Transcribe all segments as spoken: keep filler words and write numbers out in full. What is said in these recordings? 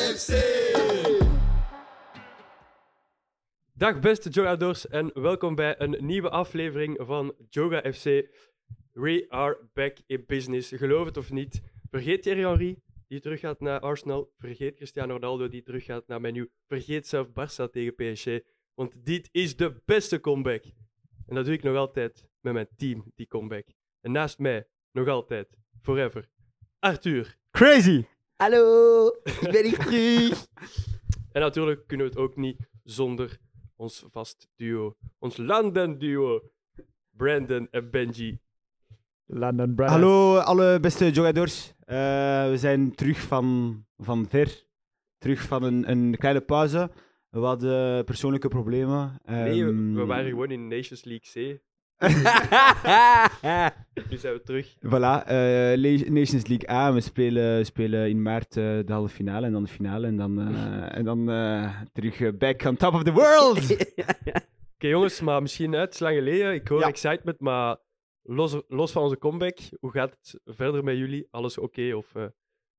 F C! Dag beste Jogadors en welkom bij een nieuwe aflevering van Joga F C. We are back in business. Geloof het of niet. Vergeet Thierry Henry, die terug gaat naar Arsenal. Vergeet Cristiano Ronaldo, die terug gaat naar Man U. Vergeet zelf Barça tegen P S G. Want dit is de beste comeback. En dat doe ik nog altijd met mijn team, die comeback. En naast mij, nog altijd, forever, Arthur. Crazy! Hallo, ik ben hier terug. En natuurlijk kunnen we het ook niet zonder ons vast duo. Ons London duo. Brandon en Benji. London Brothers. Hallo alle beste jogadors. Uh, we zijn terug van, van ver. Terug van een, een kleine pauze. We hadden persoonlijke problemen. Um... Nee, we, we waren gewoon in Nations League C. Nu zijn we terug. Voilà, uh, Nations League A. We spelen, spelen in maart uh, de halve finale en dan de finale. En dan, uh, en dan uh, terug uh, back on top of the world. Oké okay, jongens, maar misschien uit, het is lang geleden. Ik hoor ja. excitement, maar los, los van onze comeback, hoe gaat het verder met jullie? Alles oké? Okay, of? Uh...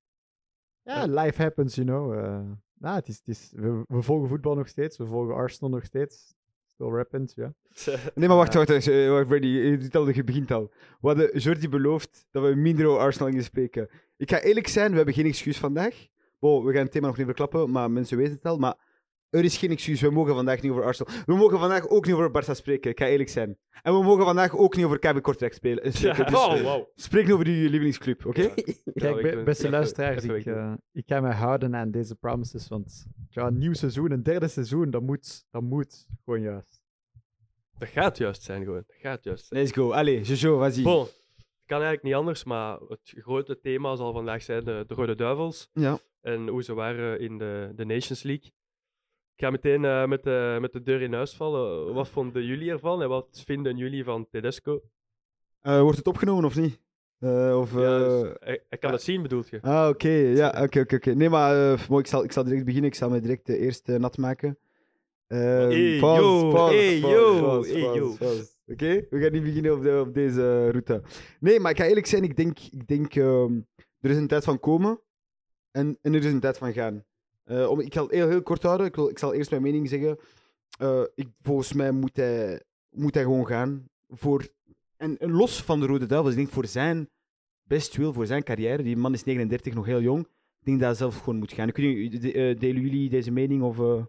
Ja, life happens, you know. Uh, nou, het is, het is, we, we volgen voetbal nog steeds, we volgen Arsenal nog steeds. Still rappend, ja. Nee, maar wacht, wacht, wacht, wacht Brady, je doet al, je begint al. We hadden Jordi beloofd dat we minder over Arsenal gingen spreken. Ik ga eerlijk zijn, we hebben geen excuus vandaag. Wow, we gaan het thema nog niet verklappen, maar mensen weten het al. Maar er is geen excuus, we mogen vandaag niet over Arsenal. We mogen vandaag ook niet over Barça spreken, ik ga eerlijk zijn. En we mogen vandaag ook niet over K B Kortrijk spelen. spreken. Dus, oh, wow. Spreek nu over je lievelingsclub, oké? Okay? Kijk, be- beste luisteraars, ik, uh, ik ga mij houden aan deze promises, want ja, een nieuw seizoen, een derde seizoen, dat moet, dat moet gewoon juist. Dat gaat juist zijn, gewoon. Dat gaat juist zijn. Let's go. Allee, Jojo, vas-y. Bon, het kan eigenlijk niet anders, maar het grote thema zal vandaag zijn de, de Rode Duivels. Ja. En hoe ze waren in de, de Nations League. Ik ga meteen uh, met, de, met de deur in huis vallen. Wat vonden jullie ervan en wat vinden jullie van Tedesco? Uh, wordt het opgenomen of niet? Uh, of, uh... ja, dus, hij, hij kan uh... het zien, bedoelt je? Ah, oké. Okay. Ja, oké, okay, oké. Okay, okay. Nee, maar uh, mooi, ik, zal, ik zal direct beginnen. Ik zal me direct uh, eerst uh, nat maken. Um, hey, pause, yo, pause, hey, pause, yo, pause, hey, pause, yo. Oké, okay? We gaan niet beginnen op, de, op deze uh, route. Nee, maar ik ga eerlijk zijn, ik denk, ik denk um, er is een tijd van komen en, en er is een tijd van gaan. Uh, om, ik ga het heel, heel kort houden, ik, wil, ik zal eerst mijn mening zeggen. Uh, ik, volgens mij moet hij, moet hij gewoon gaan. Voor, en, en los van de Rode Duivels, ik denk voor zijn bestwil, voor zijn carrière, die man is negenendertig, nog heel jong, ik denk dat hij zelf gewoon moet gaan. Ik weet niet, de, uh, delen jullie deze mening of... Uh...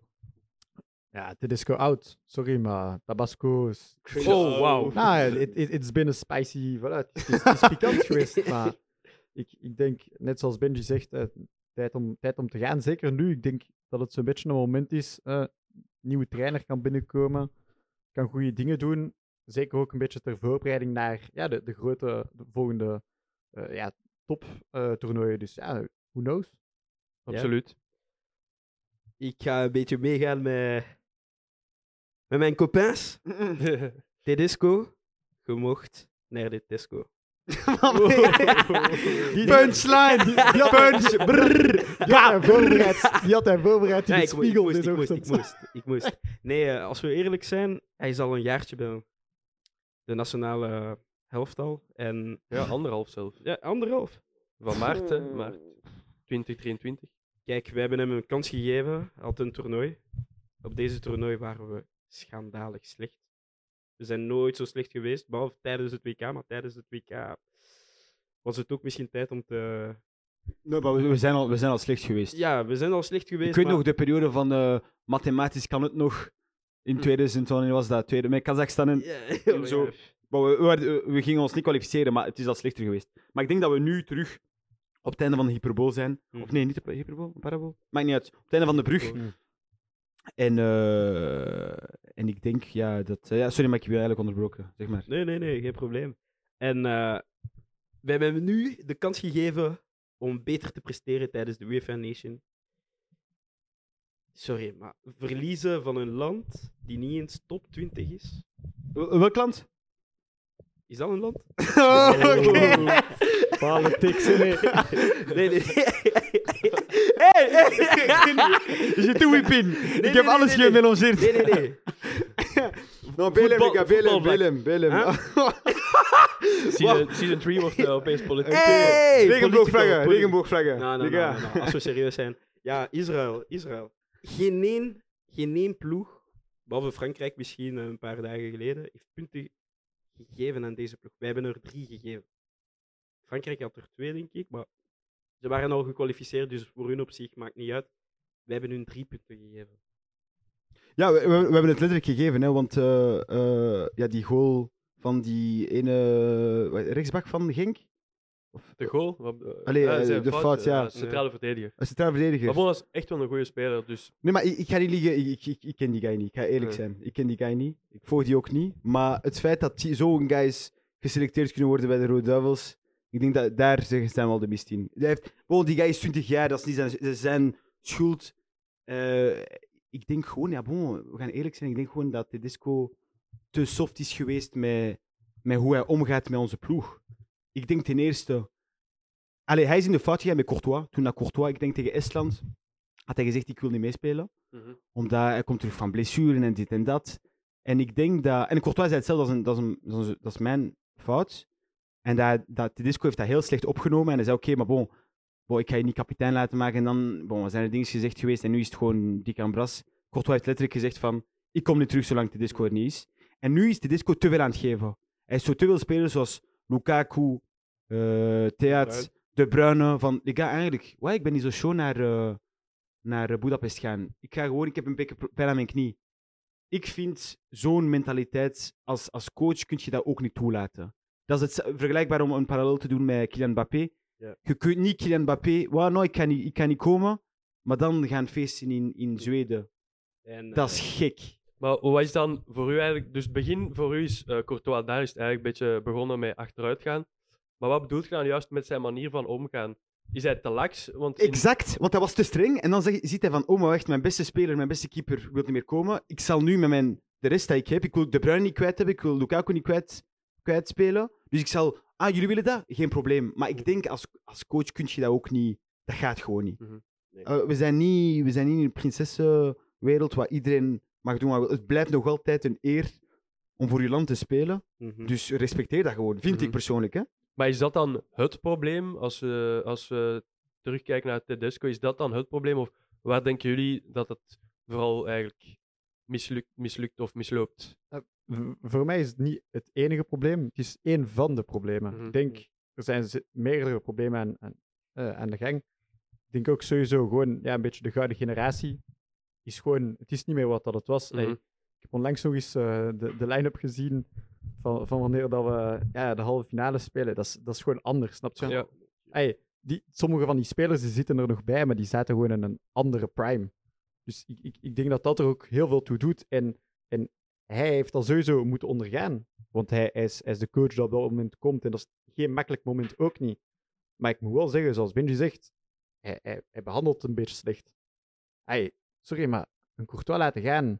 Ja, Tedesco out. Sorry, maar Tabasco is... Oh, wow. Nou, it, it, it's been a spicy... Voilà, het is, het is pikant geweest, maar ik, ik denk, net zoals Benji zegt, uh, tijd, om, tijd om te gaan. Zeker nu, ik denk dat het zo'n beetje een moment is. Uh, nieuwe trainer kan binnenkomen, kan goede dingen doen. Zeker ook een beetje ter voorbereiding naar ja, de, de grote, de volgende uh, ja, top uh, toernooien. Dus ja, who knows? Absoluut. Ja. Ik ga een beetje meegaan met... Met mijn copains. Tedesco, je mocht naar de Tesco. Punchline! Punch! Brrr. Die had hij voorbereid, die had hij voorbereid in Nee, de ik, spiegel. ik, moest, dit ik, moest, ik ochtend. moest, ik moest. Nee, uh, als we eerlijk zijn, hij is al een jaartje bij de nationale helft al. En, Ja, anderhalf zelf. ja, anderhalf. Van maart, hè, maart twintig drieëntwintig. Kijk, we hebben hem een kans gegeven. Hij had een toernooi. Op deze toernooi waren we schandalig slecht. We zijn nooit zo slecht geweest, behalve tijdens het W K. Maar tijdens het W K was het ook misschien tijd om te... Nee, maar we, we, zijn al, we zijn al slecht geweest. Ja, we zijn al slecht geweest, Ik weet maar... nog de periode van uh, mathematisch kan het nog. In tweeduizend, wanneer was dat? Tweede, met Kazachstan en, Ja, en zo. Maar we, we, we gingen ons niet kwalificeren, maar het is al slechter geweest. Maar ik denk dat we nu terug op het einde van de hyperbool zijn. Hm. Of nee, niet de hyperbool, een parabool. Maakt niet uit. Op het einde van de brug. Hm. En, uh, en ik denk, ja, dat... Uh, ja, sorry, maar ik heb je eigenlijk onderbroken, zeg maar. Nee, nee, nee, geen probleem. En uh, we hebben hem nu de kans gegeven om beter te presteren tijdens de UEFA Nation. Sorry, maar verliezen van een land die niet eens top twintig is. W- welk land? Is dat een land? Oh, oké. Politics, nee. Nee, nee. Hey, hey. Je doet whip in. Ik heb nee, alles nee, nee. gemelangeerd. Nee, nee, nee. No, Belem, Voetbal- ik ga Belem, voetbalvlak. Belem, Belem. Huh? Season, season drie wordt uh, opeens politiek. Hey, Regenboogvlaggen, politico, regenboogvlaggen. Nou, nou, Liga. nou, nou, nou. Als we serieus zijn. Ja, Israël. Israël. Geen één, geen één ploeg, behalve Frankrijk misschien een paar dagen geleden, heeft punten gegeven aan deze ploeg. Wij hebben er drie gegeven. Frankrijk had er twee, denk ik, maar ze waren al gekwalificeerd, dus voor hun op zich maakt niet uit. Wij hebben hun drie punten gegeven. Ja, we, we, we hebben het letterlijk gegeven, hè, want uh, uh, ja, die goal van die ene wat, rechtsbak van Genk. Of, De goal? Wat, uh, Allee, ja, uh, zijn de fout, ja. centrale verdediger. Een centraal verdediger. Maar Bon is echt wel een goede speler, dus... Nee, maar ik, ik ga niet liegen, ik, ik, ik, ik ken die guy niet. Ik ga eerlijk Nee. zijn. Ik ken die guy niet. Ik volg die ook niet. Maar het feit dat die- zo'n guys geselecteerd kunnen worden bij de Rode Duivels, ik denk dat daar zeggen ze wel de mist in. Hij heeft, bon, die guy is twintig jaar, dat is niet zijn, zijn schuld. Uh, ik denk gewoon, ja, bon, we gaan eerlijk zijn, ik denk gewoon dat Tedesco te soft is geweest met, met hoe hij omgaat met onze ploeg. Ik denk ten eerste... Allee, hij is in de fout gegaan met Courtois. Toen naar Courtois, ik denk tegen Estland, had hij gezegd, ik wil niet meespelen. Mhm. Omdat hij komt terug van blessure en dit en dat. En ik denk dat... En Courtois zei hetzelfde, dat is, een, dat is, een, dat is, een, dat is mijn fout. En dat, dat Tedesco heeft dat heel slecht opgenomen. En hij zei, oké, okay, maar bon, bon, ik ga je niet kapitein laten maken. En dan bon, zijn er dingen gezegd geweest en nu is het gewoon dik aan bras. Courtois heeft letterlijk gezegd van, ik kom niet terug zolang Tedesco er niet is. En nu is Tedesco te veel aan het geven. Hij is zo te veel spelers zoals Lukaku, uh, Theat, De Bruyne. Van, ik ga eigenlijk, wow, ik ben niet zo show naar, uh, naar uh, Budapest gaan. Ik ga gewoon, ik heb een beetje pijn aan mijn knie. Ik vind zo'n mentaliteit, als, als coach kun je dat ook niet toelaten. Dat is het vergelijkbaar om een parallel te doen met Kylian Mbappé. Ja. Je kunt niet Kylian Mbappé, wow, no, ik, kan niet, ik kan niet komen, maar dan gaan feesten in, in Zweden. En, Dat is uh, gek. Maar wat is dan voor u eigenlijk... Dus het begin voor u is uh, Courtois, daar is het eigenlijk een beetje begonnen met achteruit gaan. Maar wat bedoelt je dan juist met zijn manier van omgaan? Is hij te lax? Want in... Exact, want hij was te streng. En dan zeg, ziet hij van, oh maar wacht, mijn beste speler, mijn beste keeper wil niet meer komen. Ik zal nu met mijn, de rest die ik heb, ik wil De Bruyne niet kwijt hebben, ik wil Lukaku niet kwijt, kwijt spelen. Dus ik zal, ah, jullie willen dat? Geen probleem. Maar ik denk, als, als coach kun je dat ook niet, dat gaat gewoon niet. Mhm. Nee. Uh, we, zijn niet we zijn niet in een prinsessenwereld waar iedereen mag doen wat wil. Het blijft nog altijd een eer om voor je land te spelen. mhm. Dus respecteer dat gewoon, vind Mhm. ik persoonlijk. Hè? Maar is dat dan het probleem? Als we, als we terugkijken naar Tedesco, is dat dan het probleem? Of waar denken jullie dat het vooral eigenlijk mislukt, mislukt of misloopt? V- Voor mij is het niet het enige probleem, het is één van de problemen. Mhm. Ik denk, er zijn z- meerdere problemen aan, aan, eh, aan de gang. Ik denk ook sowieso gewoon, ja, een beetje de gouden generatie is gewoon, het is niet meer wat dat het was. Allee, Mhm. ik heb onlangs nog eens eh, de, de line-up gezien van, van wanneer dat we ja, de halve finale spelen. Dat is, dat is gewoon anders, snap je? Ja. Ey, die, sommige van die spelers die zitten er nog bij, maar die zaten gewoon in een andere prime. Dus ik, ik, ik denk dat dat er ook heel veel toe doet. En, en hij heeft dat sowieso moeten ondergaan. Want hij, hij, is, hij is de coach die op dat moment komt. En dat is geen makkelijk moment ook niet. Maar ik moet wel zeggen, zoals Benji zegt, hij, hij, hij behandelt het een beetje slecht. Ey, sorry, maar een Courtois laten gaan.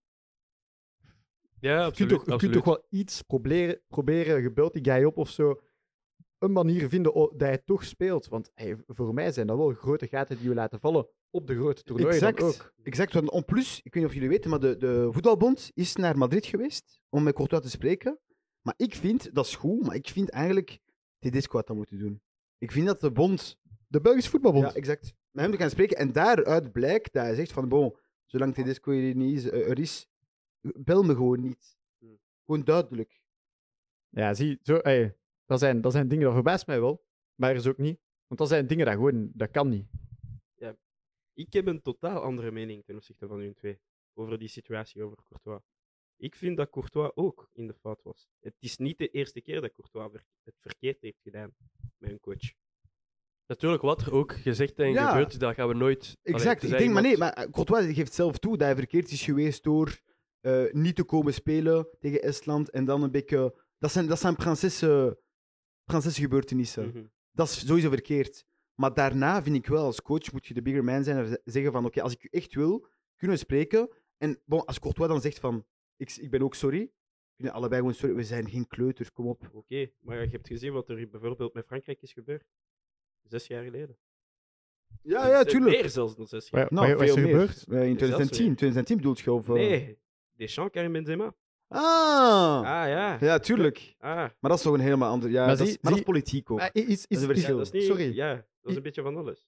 Ja, Je absoluut. kunt, toch, je kunt absoluut. toch wel iets proberen, proberen je belt die guy op of zo. Een manier vinden o- dat hij toch speelt. Want hey, voor mij zijn dat wel grote gaten die we laten vallen op de grote toernooien dan ook. Exact. Exact. Want en plus, ik weet niet of jullie weten, maar de, de voetbalbond is naar Madrid geweest om met Courtois te spreken. Maar ik vind, dat is goed, maar ik vind eigenlijk Tedesco had dat moeten doen. Ik vind dat de bond... De Belgische voetbalbond. Ja, exact. Met hem te gaan spreken. En daaruit blijkt dat hij zegt van, bon, zolang Tedesco hier niet is, eh, er is, bel me gewoon niet. Gewoon duidelijk. Ja, zie, zo, hey, dat, zijn, dat zijn dingen, dat verbaast mij wel. Maar er is ook niet. Want dat zijn dingen dat gewoon, dat kan niet. Ik heb een totaal andere mening ten opzichte van hun twee. Over die situatie, over Courtois. Ik vind dat Courtois ook in de fout was. Het is niet de eerste keer dat Courtois ver- het verkeerd heeft gedaan met een coach. Natuurlijk, wat er ook gezegd en Ja. gebeurd is, dat gaan we nooit... Allee, Exact. tenzij Ik denk, maar nee, iemand- maar eh, Courtois geeft zelf toe dat hij verkeerd is geweest door eh, niet te komen spelen tegen Estland. En dan een beetje... Dat zijn, dat zijn prinsessen, prinsessengebeurtenissen. Mhm. Dat is sowieso verkeerd. Maar daarna vind ik wel, als coach moet je de bigger man zijn en z- zeggen van, oké, als ik u echt wil, kunnen we spreken. En bon, als Courtois dan zegt van, ik, ik ben ook sorry. Kunnen allebei gewoon sorry, we zijn geen kleuters, kom op. Oké, maar je hebt gezien wat er bijvoorbeeld met Frankrijk is gebeurd. Zes jaar geleden. Ja, ja, Eh, tuurlijk. Meer zelfs dan zes jaar. Maar, Nou, maar wat is veel er meer. gebeurd? Eh, in Zelfs twintig tien, twintig tien bedoelt je? Of, eh? Nee, Deschamps, Karim Benzema. Ah! Ah ja. Ja, tuurlijk. Ah, Maar dat is toch een helemaal ander... Ja, Maar dat, zie- is, maar dat zie- is politiek ook. Maar is, is, Dat is een is- verschil. dat is niet... sorry. Ja, dat is I- een beetje van alles.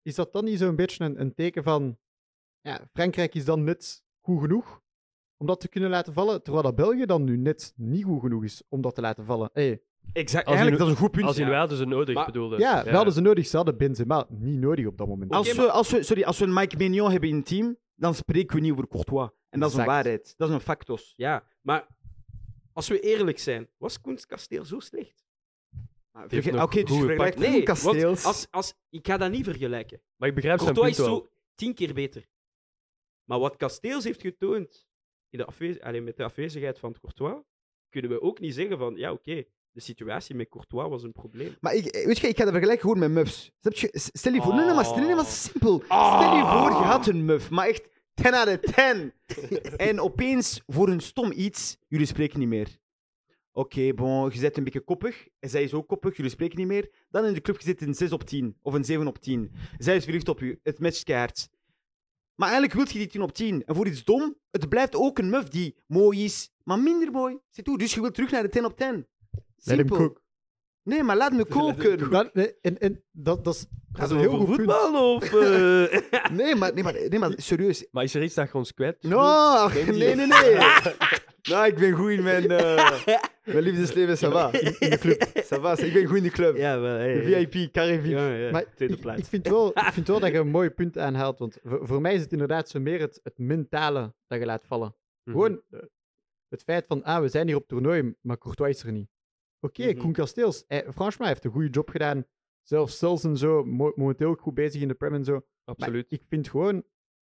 is dat dan niet zo'n beetje een, een teken van... Ja, Frankrijk is dan net goed genoeg om dat te kunnen laten vallen, terwijl dat België dan nu net niet goed genoeg is om dat te laten vallen. Hey, Exact. Als Eigenlijk, in- dat is een goed punt. Als in Ja. wij hadden ze nodig, Maar- bedoelde. ja, we hadden ze nodig, ze hadden Benzema niet nodig op dat moment. Als, Oké, we, als, we, sorry, als we een Mike Maignan hebben in het team, dan spreken we niet over Courtois. En dat is een Exact. waarheid. Dat is een factos. Ja, maar als we eerlijk zijn, was Koens Kasteel zo slecht? Maar heeft verge- nog Oké, dus je goede vergelijkt Nee, Koen want Kasteels. als, als, ik ga dat niet vergelijken. Maar ik begrijp zijn Courtois punt is wel. zo tien keer beter. Maar wat Kasteels heeft getoond in de afwez- alleen met de afwezigheid van Courtois, kunnen we ook niet zeggen van, ja oké, de situatie met Courtois was een probleem. Maar ik, weet je, ik ga dat vergelijken gewoon met muffs. Snap je? S- Stel je voor, nee, nee, maar, stel, nee, nee, maar Oh. simpel. Stel je voor, je had een muff, maar echt ten out of ten. En opeens, voor een stom iets, jullie spreken niet meer. Oké, bon, je bent een beetje koppig. En zij is ook koppig, jullie spreken niet meer. Dan in de club, je zit een zes op tien of een zeven op tien. Zij is verliefd op u, het matcht keihard. Maar eigenlijk wil je die tien op tien. En voor iets dom, het blijft ook een muff die mooi is, maar minder mooi. Zit toe, dus je wilt terug naar de ten op ten. Let hem Simpel. cook. Nee, maar laat me koken. Dat, nee, en, en, dat, dat is, dat is Gaat een het heel over goed punt. voetbal of... eh? Nee, maar, nee, maar, nee, maar serieus. Maar is er iets dat je ons kwijt? No, ach, nee, nee, nee. Nou, ik ben goed in mijn, uh, mijn liefdesleven, ça va. In de club. Ça va, ik ben goed in de club. Ja, wel. Hey, De V I P, carré V I P. Ja, ja. Maar Tweede ik, plaats. ik, vind wel, ik vind wel dat je een mooi punt aanhaalt. Want voor, voor mij is het inderdaad zo meer het, het mentale dat je laat vallen. Mhm. Gewoon eh, het feit van, ah, we zijn hier op toernooi, maar Courtois is er niet. Oké, Mhm. Koen Kasteels, hij, franchement, hij heeft een goede job gedaan. Zelfs Sels en zo, mo- momenteel ook goed bezig in de Prem en zo. Maar Absoluut. ik vind gewoon,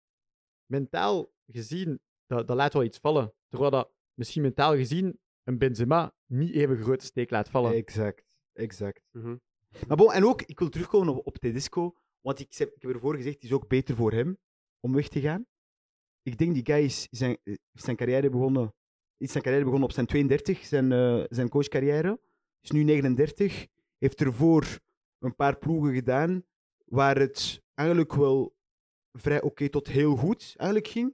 mentaal gezien, dat, dat laat wel iets vallen. Terwijl dat misschien mentaal gezien een Benzema niet even grote steek laat vallen. Exact, exact. Mhm. Maar bon, en ook, ik wil terugkomen op, op Tedesco, want ik, heb- ik heb ervoor gezegd, het is ook beter voor hem om weg te gaan. Ik denk die guy is zijn, is zijn carrière begonnen, is zijn carrière begonnen op zijn tweeëndertig, zijn, eh, zijn coachcarrière. Is nu negenendertig, heeft ervoor een paar ploegen gedaan waar het eigenlijk wel vrij oké tot heel goed eigenlijk ging.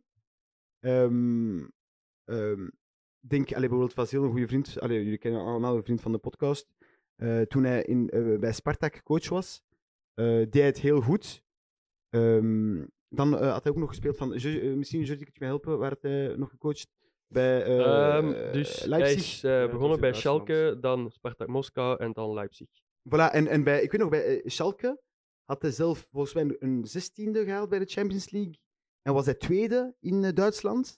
Ehm ehm, ik denk, allee, bijvoorbeeld Vasil, een goede vriend, allee, jullie kennen allemaal een vriend van de podcast. Eh, toen hij in, eh, bij Spartak coach was, eh, deed hij het heel goed. Ehm, dan eh, had hij ook nog gespeeld van, Je- eh, misschien Jordi, kun je mij helpen, waar had hij nog gecoacht? Bij eh, Ehm, dus eh, hij Leipzig. is eh, Ja, dat begonnen is bij in Duitsland. Schalke, dan Spartak Moskou en dan Leipzig. Voilà, en, en bij, ik weet nog, bij eh, Schalke had hij zelf volgens mij een zestiende gehaald bij de Champions League. En was hij tweede in eh, Duitsland.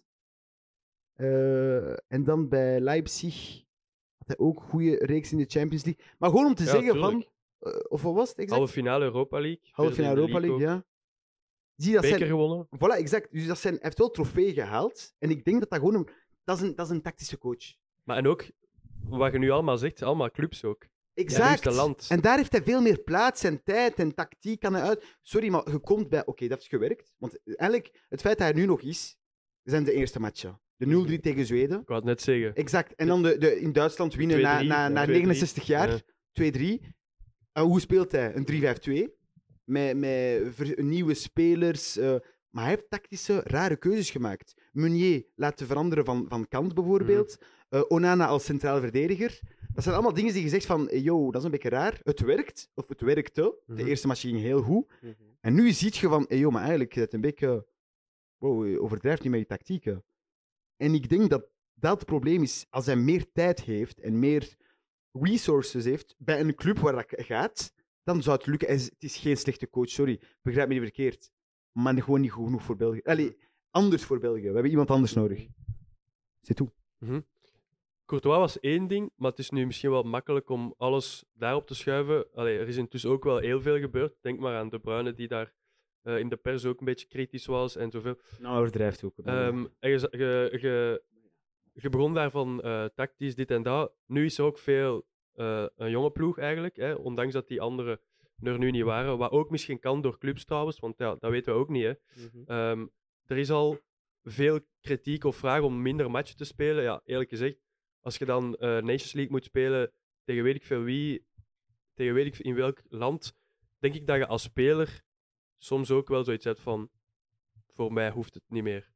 Eh, en dan bij Leipzig had hij ook een goede reeks in de Champions League. Maar gewoon om te Ja, zeggen tuurlijk. van... eh, of wat was het exact? Halve finale Europa League. Halve vierde in finale de Europa League, ook. ja. Zie, dat Beker zijn, gewonnen. voilà, exact. Dus dat zijn, hij heeft wel trofeeën gehaald. En ik denk dat dat gewoon een... Dat is een, dat is een tactische coach. Maar en ook, wat je nu allemaal zegt, allemaal clubs ook. Exact. juiste land. En daar heeft hij veel meer plaats en tijd en tactiek kan hij uit. Sorry, maar je komt bij... Oké, dat heeft gewerkt. Want eigenlijk, het feit dat hij nu nog is, zijn de eerste matchen. De nul drie tegen Zweden. Ik wou het net zeggen. Exact. En dan de, de, in Duitsland winnen na, twee drie, na, ja. na twee drie. negenenzestig jaar. Ja. twee drie. En hoe speelt hij? Een drie vijf twee. Met, met ver- nieuwe spelers. eh, maar hij heeft tactische, rare keuzes gemaakt. Meunier laten veranderen van, van kant, bijvoorbeeld. Eh, Onana als centraal verdediger. Dat zijn allemaal dingen die je zegt van, yo, dat is een beetje raar. Het werkt, of het werkte. De Mhm. eerste match ging heel goed. Mhm. En nu zie je van, yo, maar eigenlijk is het een beetje... Wow, je overdrijft niet met je tactieken. En ik denk dat dat het probleem is. Als hij meer tijd heeft en meer resources heeft bij een club waar dat gaat, dan zou het lukken. Hij is- Het is geen slechte coach, sorry. Begrijp me niet verkeerd. Maar gewoon niet goed genoeg voor België. Allee, anders voor België. We hebben iemand anders nodig. Zit toe. Courtois was één ding, maar het is nu misschien wel makkelijk om alles daarop te schuiven. Allee, er is intussen ook wel heel veel gebeurd. Denk maar aan De Bruyne, die daar eh, in de pers ook een beetje kritisch was en zoveel. Nou, overdrijft ook. Ehm, en je, je, je, je begon daarvan eh, tactisch, dit en dat. Nu is er ook veel eh, een jonge ploeg eigenlijk, hè, ondanks dat die anderen er nu niet waren. Wat ook misschien kan door clubs trouwens, want ja, dat weten we ook niet. Hè. Mhm. Ehm, er is al veel kritiek of vraag om minder matchen te spelen. Ja, eerlijk gezegd, als je dan eh, Nations League moet spelen tegen weet ik veel wie, tegen weet ik in welk land, denk ik dat je als speler soms ook wel zoiets hebt van, voor mij hoeft het niet meer.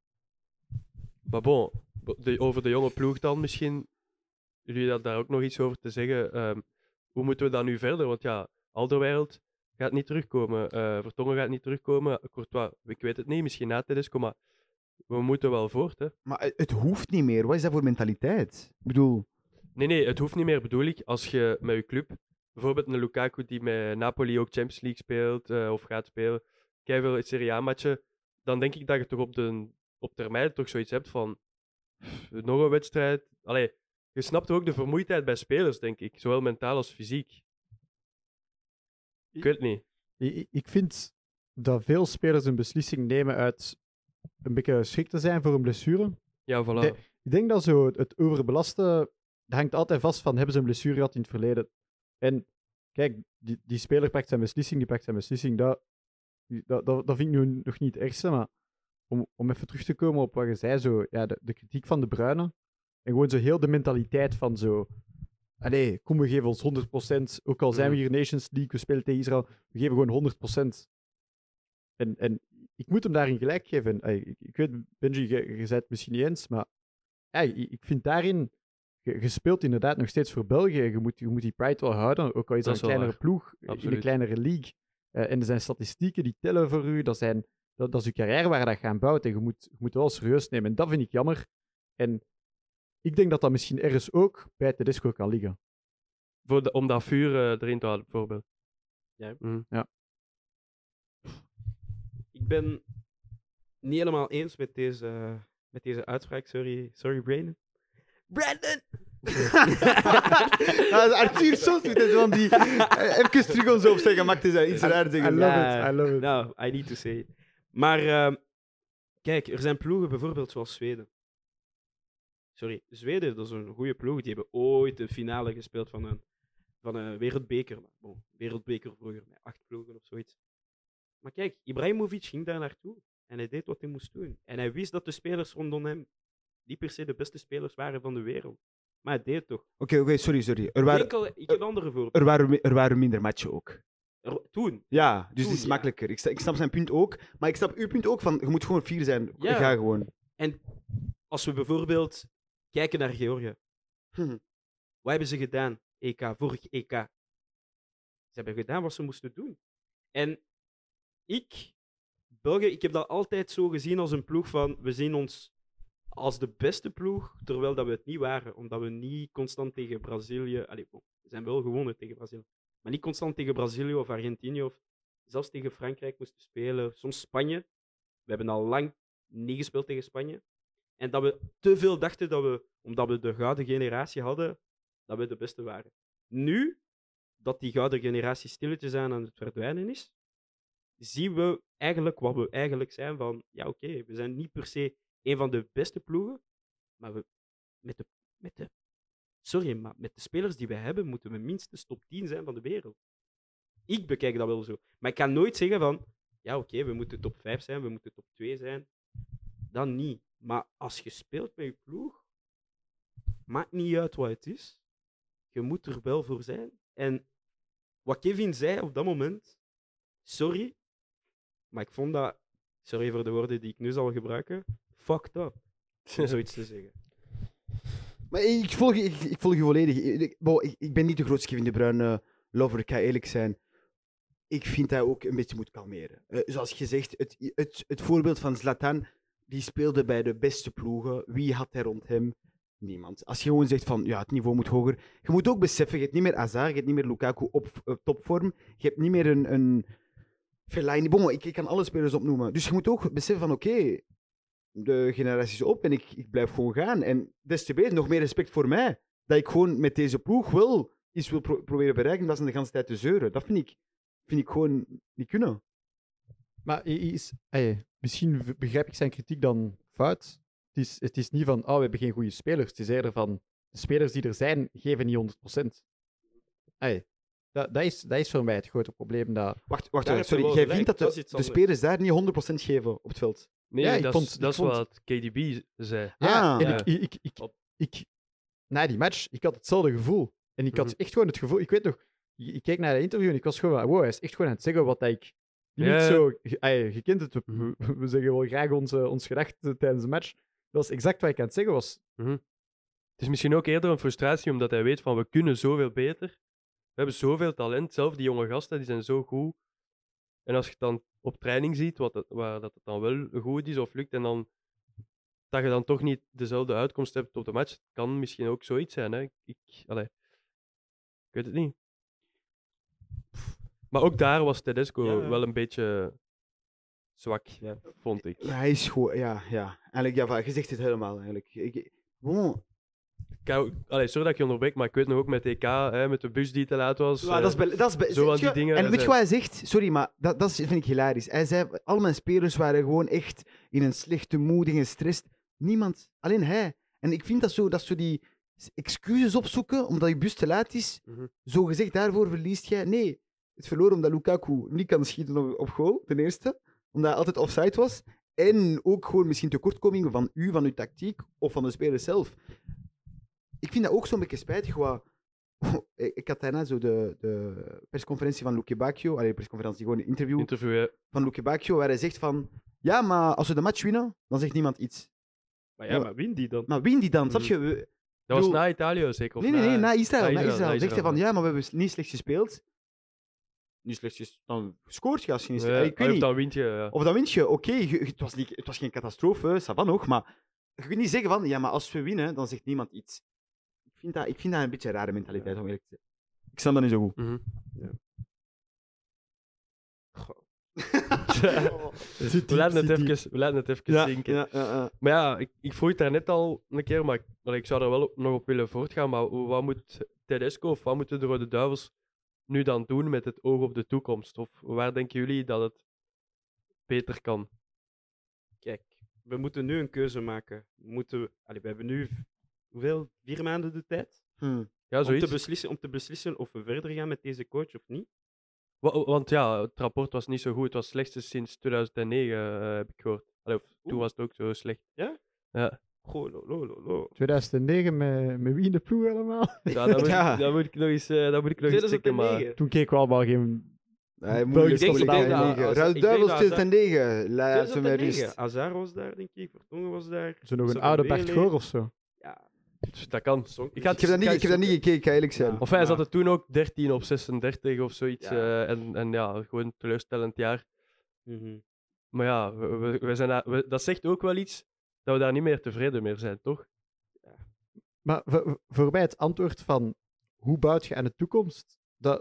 Maar bon, de, over de jonge ploeg dan misschien, jullie dat daar ook nog iets over te zeggen. Ehm, hoe moeten we dat nu verder? Want ja, Alderweireld gaat niet terugkomen. Uh, Vertongen gaat niet terugkomen. Courtois, ik weet het niet, misschien na Tedesco, maar we moeten wel voort. Hè. Maar het hoeft niet meer. Wat is dat voor mentaliteit? Ik bedoel... Nee, nee, het hoeft niet meer, bedoel ik. Als je met je club, bijvoorbeeld een Lukaku die met Napoli ook Champions League speelt, uh, of gaat spelen, keiveel Serie A-matchen, dan denk ik dat je toch op, de, op termijn toch zoiets hebt van pff, nog een wedstrijd. Allee, je snapt ook de vermoeidheid bij spelers, denk ik. Zowel mentaal als fysiek. Ik weet het niet. Ik, ik vind dat veel spelers een beslissing nemen uit een beetje schrik te zijn voor een blessure. Ja, voilà. De, ik denk dat zo het overbelasten, dat hangt altijd vast van hebben ze een blessure gehad in het verleden. En kijk, die, die speler pakt zijn beslissing, die pakt zijn beslissing. Dat, dat, dat, dat vind ik nu nog niet het ergste, maar om, om even terug te komen op wat je zei, zo, ja, de, de kritiek van de Bruyne. En gewoon zo heel de mentaliteit van zo... Allee, kom, we geven ons honderd procent. Ook al zijn we hier Nations League, we spelen tegen Israël, we geven gewoon honderd procent. En, en ik moet hem daarin gelijk geven. Allee, ik, ik weet, Benji, je, je bent het misschien niet eens, maar allee, ik vind daarin... Je, je speelt inderdaad nog steeds voor België. Je moet, je moet die pride wel houden, ook al is dat een kleinere waar. ploeg, Absoluut. in een kleinere league. Uh, en er zijn statistieken die tellen voor u. Dat, zijn, dat, dat is je carrière waar je dat gaat bouwen. En je moet, je moet het wel serieus nemen. En dat vind ik jammer. En ik denk dat dat misschien ergens ook bij Tedesco kan liggen. Voor de, om dat vuur uh, erin te houden, bijvoorbeeld. Ja. Mm. ja. Ik ben niet helemaal eens met deze, met deze uitspraak. Sorry, sorry Brandon. Brandon! nou, Arthur soms doet hij zo van die... Uh, even terug ons op zeggen, maakt hij iets raar zeggen. I love ja, it, I love it. No, I need to say it. Maar uh, kijk, er zijn ploegen bijvoorbeeld zoals Zweden. Sorry, Zweden, dat is een goede ploeg. Die hebben ooit de finale gespeeld van een, van een wereldbeker. Bon, wereldbeker vroeger, met acht ploegen of zoiets. Maar kijk, Ibrahimovic ging daar naartoe. En hij deed wat hij moest doen. En hij wist dat de spelers rondom hem niet per se de beste spelers waren van de wereld. Maar hij deed het toch. Oké, okay, okay, sorry, sorry. Er waren, Enkel, ik heb andere voorbeelden. Er waren, er waren minder matchen ook. Er, toen? Ja, dus toen, het is ja. makkelijker. Ik, ik snap zijn punt ook. Maar ik snap uw punt ook van, je moet gewoon vier zijn. Ja. Ga gewoon. En als we bijvoorbeeld kijken naar Georgië. Hm. Wat hebben ze gedaan? E K, vorig E K. Ze hebben gedaan wat ze moesten doen. En ik, België, ik heb dat altijd zo gezien als een ploeg van, we zien ons als de beste ploeg, terwijl dat we het niet waren. Omdat we niet constant tegen Brazilië... Allee, bon, we zijn wel gewonnen tegen Brazilië. Maar niet constant tegen Brazilië of Argentinië of zelfs tegen Frankrijk moesten spelen. Soms Spanje. We hebben al lang niet gespeeld tegen Spanje. En dat we te veel dachten dat we, omdat we de gouden generatie hadden, dat we de beste waren. Nu, dat die gouden generatie stilletjes aan aan het verdwijnen is, zien we eigenlijk wat we eigenlijk zijn van, ja oké, okay, we zijn niet per se een van de beste ploegen, maar we, met, de, met, de, sorry, maar met de spelers die we hebben, moeten we minstens top tien zijn van de wereld. Ik bekijk dat wel zo. Maar ik kan nooit zeggen van, ja oké, okay, we moeten top vijf zijn, we moeten top twee zijn. Dan niet. Maar als je speelt met je ploeg, maakt niet uit wat het is. Je moet er wel voor zijn. En wat Kevin zei op dat moment, sorry, maar ik vond dat, sorry voor de woorden die ik nu zal gebruiken, fucked up, om zoiets te zeggen. Maar ik volg, ik, ik volg je volledig. Ik, bo, ik, ik ben niet de grootste Kevin De Bruyne lover, ik ga eerlijk zijn. Ik vind dat hij ook een beetje moet kalmeren. Uh, zoals gezegd, het, het, het voorbeeld van Zlatan, die speelde bij de beste ploegen. Wie had hij rond hem? Niemand. Als je gewoon zegt van, ja, het niveau moet hoger. Je moet ook beseffen, je hebt niet meer Hazard, je hebt niet meer Lukaku op uh, topvorm. Je hebt niet meer een... een Fellaini. Bon, ik, ik kan alle spelers opnoemen. Dus je moet ook beseffen van, oké, okay, de generatie is op en ik, ik blijf gewoon gaan. En des te beter, nog meer respect voor mij. Dat ik gewoon met deze ploeg wel iets wil pro- proberen bereiken, dat ze de hele tijd te zeuren. Dat vind ik, vind ik gewoon niet kunnen. Maar is, hey, misschien begrijp ik zijn kritiek dan fout. Het is, het is niet van, oh, we hebben geen goede spelers. Het is eerder van, de spelers die er zijn, geven niet honderd procent. Hey, dat, dat, is, dat is voor mij het grote probleem. Dat... Wacht, wacht, Daar wacht heb je sorry. wel Jij gelijk, vindt dat dat is de, iets de anders. spelers daar niet honderd procent geven op het veld? Nee, Ja, ik dat, vond- is, ik dat is vond- wat K D B zei. Ja, Ah. en Ja. ik, ik, ik, ik, ik, na die match, ik had hetzelfde gevoel. En ik had Mhm. echt gewoon het gevoel, ik weet nog, ik, ik keek naar dat interview en ik was gewoon van, wow, hij is echt gewoon aan het zeggen wat ik niet Ja. zo... Je, ey, je kent het, we, Mhm. we zeggen wel graag onze, ons gedachten tijdens de match. Dat was exact wat ik aan het zeggen was. Het is misschien ook eerder een frustratie, omdat hij weet van, we kunnen zoveel beter. We hebben zoveel talent. Zelf die jonge gasten, die zijn zo goed. En als je het dan op training ziet, wat het, waar dat het dan wel goed is of lukt, en dan dat je dan toch niet dezelfde uitkomst hebt op de match, het kan misschien ook zoiets zijn. Hè? Ik, allee, ik weet het niet. Maar ook daar was Tedesco Ja, ja. wel een beetje zwak, Ja. vond ik. Hij is gewoon, ja, ja. Eigenlijk, ja, voilà, je zegt het helemaal eigenlijk. Ik, bon. Kou- Allee, sorry dat ik je onderbreek, maar ik weet nog ook met E K, hè, met de bus die te laat was. Ja, eh, dat is bij, dat is bij, zo van weet die je- dingen, En dat weet je zijn- wat hij zegt? Sorry, maar dat, dat is- vind ik hilarisch. Hij zei, al mijn spelers waren gewoon echt in een slechte moed en gestrest. Niemand, alleen hij. En ik vind dat zo, dat zo die excuses opzoeken omdat je bus te laat is. Mhm. Zo gezegd, daarvoor verliest jij. Nee, het is verloren omdat Lukaku niet kan schieten op, op goal, ten eerste. Omdat hij altijd offside was. En ook gewoon misschien tekortkomingen van u, van uw tactiek of van de spelers zelf. Ik vind dat ook zo'n beetje spijtig. Wat... ik ik had daarna zo de, de persconferentie van Luke Bacchio, allee, persconferentie, gewoon een interview interview. Hè. van Luke Bacchio, waar hij zegt van, ja, maar als we de match winnen, dan zegt niemand iets. Maar ja, Ja. maar win die dan? Maar win die dan, Mhm. snap je? We- Dat was bedoel- na Italië zeker? Of nee, nee, nee, na Israël. na Na Israël, Israël. na Zegt hij van, Israël, ja, maar we hebben niet slecht gespeeld. Niet slecht gespeeld, dan scoort je als je niet slecht... Ja, ik weet of niet. dan wint je. Ja. Of dan wint je, oké, je- het, was niet- het was geen catastrofe, ça va nog, maar je kunt niet zeggen van, ja, maar als we winnen, dan zegt niemand iets. Ik vind dat, ik vind dat een beetje een rare mentaliteit, om eerlijk te zijn. Ik snap dat niet zo goed. Mhm. Zit We laten het diep, zit even, we laten het even zinken. ja, ja, ja. Maar ja, ik, ik vroeg het daar net al een keer, maar ik, maar ik zou er wel op- nog op willen voortgaan. Maar hoe- wat moet Tedesco of wat moeten de Rode Duivels nu dan doen met het oog op de toekomst? Of waar denken jullie dat het beter kan? Kijk, we moeten nu een keuze maken. We, moeten, allee, we hebben nu v- hoeveel? Vier maanden de tijd Hm. Ja, om te, zoiets. beslissen, om te beslissen of we verder gaan met deze coach of niet. Wa- Want ja, het rapport was niet zo goed. Het was het slechtste sinds tweeduizend negen, eh, heb ik gehoord. Allee, of, toen Oeh. was het ook zo slecht. Ja? Ja, Goh, lo, lo, lo, lo. tweeduizend negen met, met wie in de ploeg allemaal? ja dat, moet, Ja. Ik, dat moet ik nog eens, eh, dat moet ik nog eens checken. Maar tweeduizend negen. Toen keken we allemaal geen... Nee, Belgisch moeilijk, denk- moeilijk. ik denk tweeduizend dat- negen. als- Ruud ik denk Duivels dat- tweeduizend negen. Laat ze maar tweeduizend negen. rust. Hazard was daar, denk ik. Vertongen was daar. Zo nog een Zo oude Bele. Bert Goor of zo. Ja, dus dat kan. Sonk- Ik ga Ik heb dat niet, ik heb dat niet gekeken, ga eerlijk zijn. Ja. Of hij Maar- zat er toen ook dertien op zesendertig of zoiets. Ja. eh, en, en ja, gewoon een teleurstellend jaar. Mhm. Maar ja, we, we, we zijn daar- we- dat zegt ook wel iets dat we daar niet meer tevreden mee zijn, toch? Maar voor, voor mij het antwoord van hoe bouwt je aan de toekomst, dat,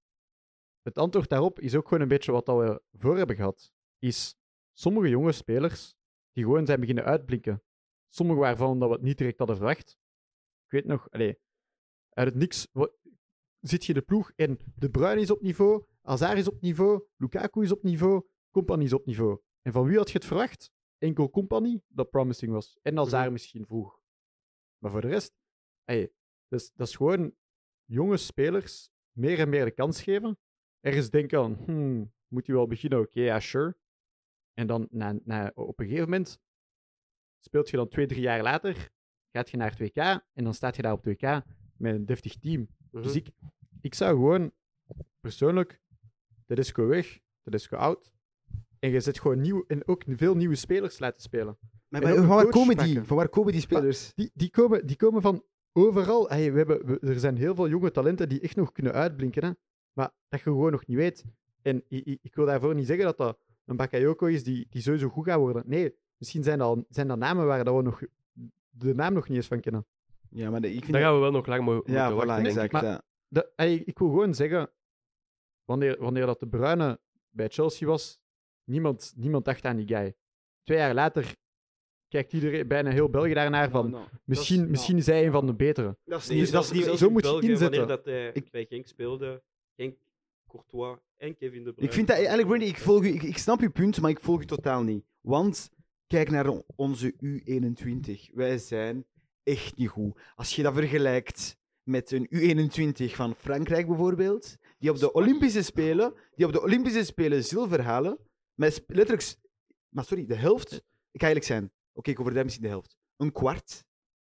het antwoord daarop is ook gewoon een beetje wat dat we voor hebben gehad. Is sommige jonge spelers die gewoon zijn beginnen uitblinken. Sommige waarvan dat we het niet direct hadden verwacht. Ik weet nog, allee, uit het niks wa- zit je de ploeg en De Bruyne is op niveau, Hazard is op niveau, Lukaku is op niveau, Kompany is op niveau. En van wie had je het verwacht? Enkel Kompany, dat promising was. En Hazard Mhm. misschien vroeg. Maar voor de rest, hey, dat, is, dat is gewoon jonge spelers meer en meer de kans geven. Ergens denken aan, hmm, moet hij wel beginnen? Oké, ja, sure. En dan na, na, op een gegeven moment speelt je dan twee, drie jaar later, gaat je naar het W K en dan staat je daar op het W K met een deftig team. Mhm. Dus ik, ik zou gewoon persoonlijk, Tedesco weg, Tedesco out. En je zet gewoon nieuw, en ook veel nieuwe spelers laten spelen. Maar, En maar ook een van waar coach komen die? maken. Van waar komen die spelers? Die, die, komen, die komen van overal. Hey, we hebben, we- er zijn heel veel jonge talenten die echt nog kunnen uitblinken. Hè? Maar dat je gewoon nog niet weet. En ik, ik, ik wil daarvoor niet zeggen dat dat een Bakayoko is die, die sowieso goed gaat worden. Nee, misschien zijn dat, zijn dat namen waar dat we nog de naam nog niet eens van kennen. Ja, maar de- ik vind Daar dat- gaan we wel nog lang mo- Ja, moeten voilà, wachten, denk exact. ik. Maar- ja. De, hey, ik wil gewoon zeggen, wanneer, wanneer dat de Bruyne bij Chelsea was, niemand, niemand dacht aan die guy. Twee jaar later kijkt iedereen, bijna heel België daarnaar van, Nou, misschien, dat is- misschien is hij een van de betere. Dat is Nee, niet... Dat zelfs- is niet zelfs zo in moet je België, inzetten. Wanneer dat hij Ik- bij Genk speelde, Genk, Courtois en Kevin De Bruyne. Ik vind dat eigenlijk, Randy, ik, volg u, ik, ik snap uw punt, maar ik volg u totaal niet. Want kijk naar on- onze U eenentwintig. Wij zijn echt niet goed. Als je dat vergelijkt met een U eenentwintig van Frankrijk bijvoorbeeld, die op de Olympische Spelen, die op de Olympische Spelen zilver halen, met sp- letterlijk, s- maar sorry, de helft, ik ga eerlijk zijn, oké, ik overdrijf misschien de helft, een kwart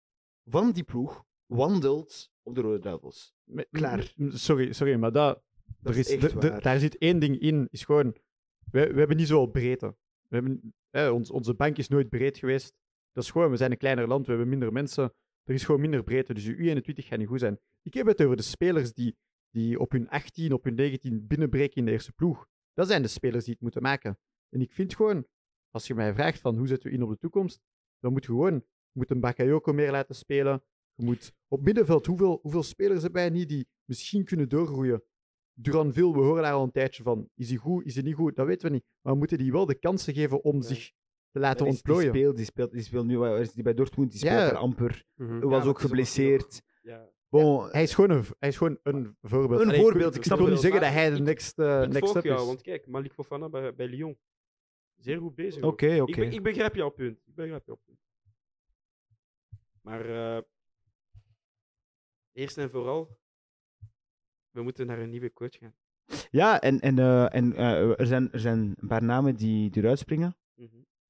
van die ploeg wandelt op de Rode Duivels. Me- Klaar. m- Sorry, sorry, maar dat, Dat er is is, echt de- de- waar. daar zit één ding in, is gewoon, we, we hebben niet zoveel breedte. We hebben, hè, ons, onze bank is nooit breed geweest. Dat is gewoon, we zijn een kleiner land, we hebben minder mensen. Er is gewoon minder breedte, dus de U eenentwintig gaat niet goed zijn. Ik heb het over de spelers die, die op hun achttien, op hun negentien binnenbreken in de eerste ploeg. Dat zijn de spelers die het moeten maken. En ik vind gewoon, als je mij vraagt van hoe zetten we in op de toekomst, dan moet je gewoon, je moet een Bakayoko meer laten spelen. Je moet op middenveld, hoeveel, hoeveel spelers hebben wij niet die misschien kunnen doorgroeien? Duranville, we horen daar al een tijdje van. Is hij goed, is hij niet goed? Dat weten we niet. Maar we moeten die wel de kansen geven om Ja. zich te laten Die ontplooien. speelt, die speelt, die speelt nu, waar is die bij Dortmund, die speelt Ja. daar amper. Mhm. Hij Ja, was maar ook het is geblesseerd. Ja. Bon, Hij is gewoon een, hij is gewoon een voorbeeld. Een Allee, voorbeeld, Ik, ik ik snap wil niet het. zeggen dat hij de Ik- next, uh, Het next volg up jou, is. want kijk, Malik Fofana bij, bij Lyon. Zeer goed bezig. Oké, ook. oké. Ik, be- ik begrijp jouw punt. Ik begrijp jouw punt. Maar eh, eerst en vooral, we moeten naar een nieuwe coach gaan. Ja, en, en, eh, en eh, er, zijn, er zijn een paar namen die eruit springen. Mhm.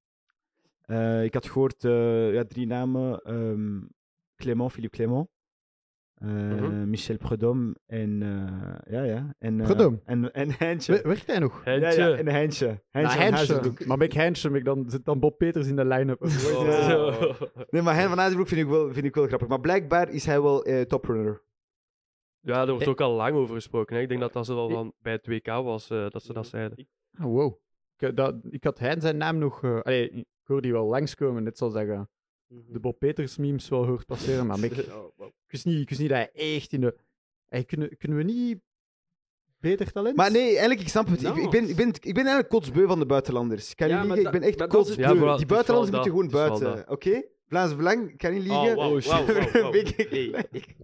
Eh, ik had gehoord eh, ja, drie namen: ehm, Clément, Philippe Clément, eh, Mhm. Michel Prudhomme en. eh, ja, ja. En, eh, Prudhomme? En, en Heintje. We- Werkt hij nog? Heintje. Ja, ja, en Heintje. Nou, Heintje van Heintje. Hazenbroek. Maar ben ik Heintje, ben ik dan zit dan Bob Peters in de line-up. Oh. Ja. Nee, maar Hein van Hazenbroek vind ik wel, vind ik wel grappig. Maar blijkbaar is hij wel eh, toprunner. Ja, er wordt ook al lang over gesproken. Hè. Ik denk dat dat ze wel van bij het W K was eh, dat ze dat zeiden. Ik- Oh, wow. Ik, dat, ik had Hein zijn naam nog... uh, allee, ik hoorde die wel langskomen, net zoals dat je Mhm. de Bob Peters memes wel hoort passeren. Maar ik, ik, Oh, wow. wist niet, ik wist niet dat hij echt in de... Hey, kunnen, kunnen we niet beter talent? Maar nee, eigenlijk, ik snap het. Nou. Ik, ik, ben, ik, ben, ik ben eigenlijk kotsbeu van de buitenlanders. Kan je Ja, niet maar liegen? Ik dat- ben echt maar dat is kotsbeu. het- Ja, vooral- Die het is buitenlanders vooral moeten gewoon dat, het is vooral buiten. Oké? Vlaams Belang, kan niet liegen. Oh, wow, shit. wow, wow, wow. Een beetje Hey, gelijk. ik-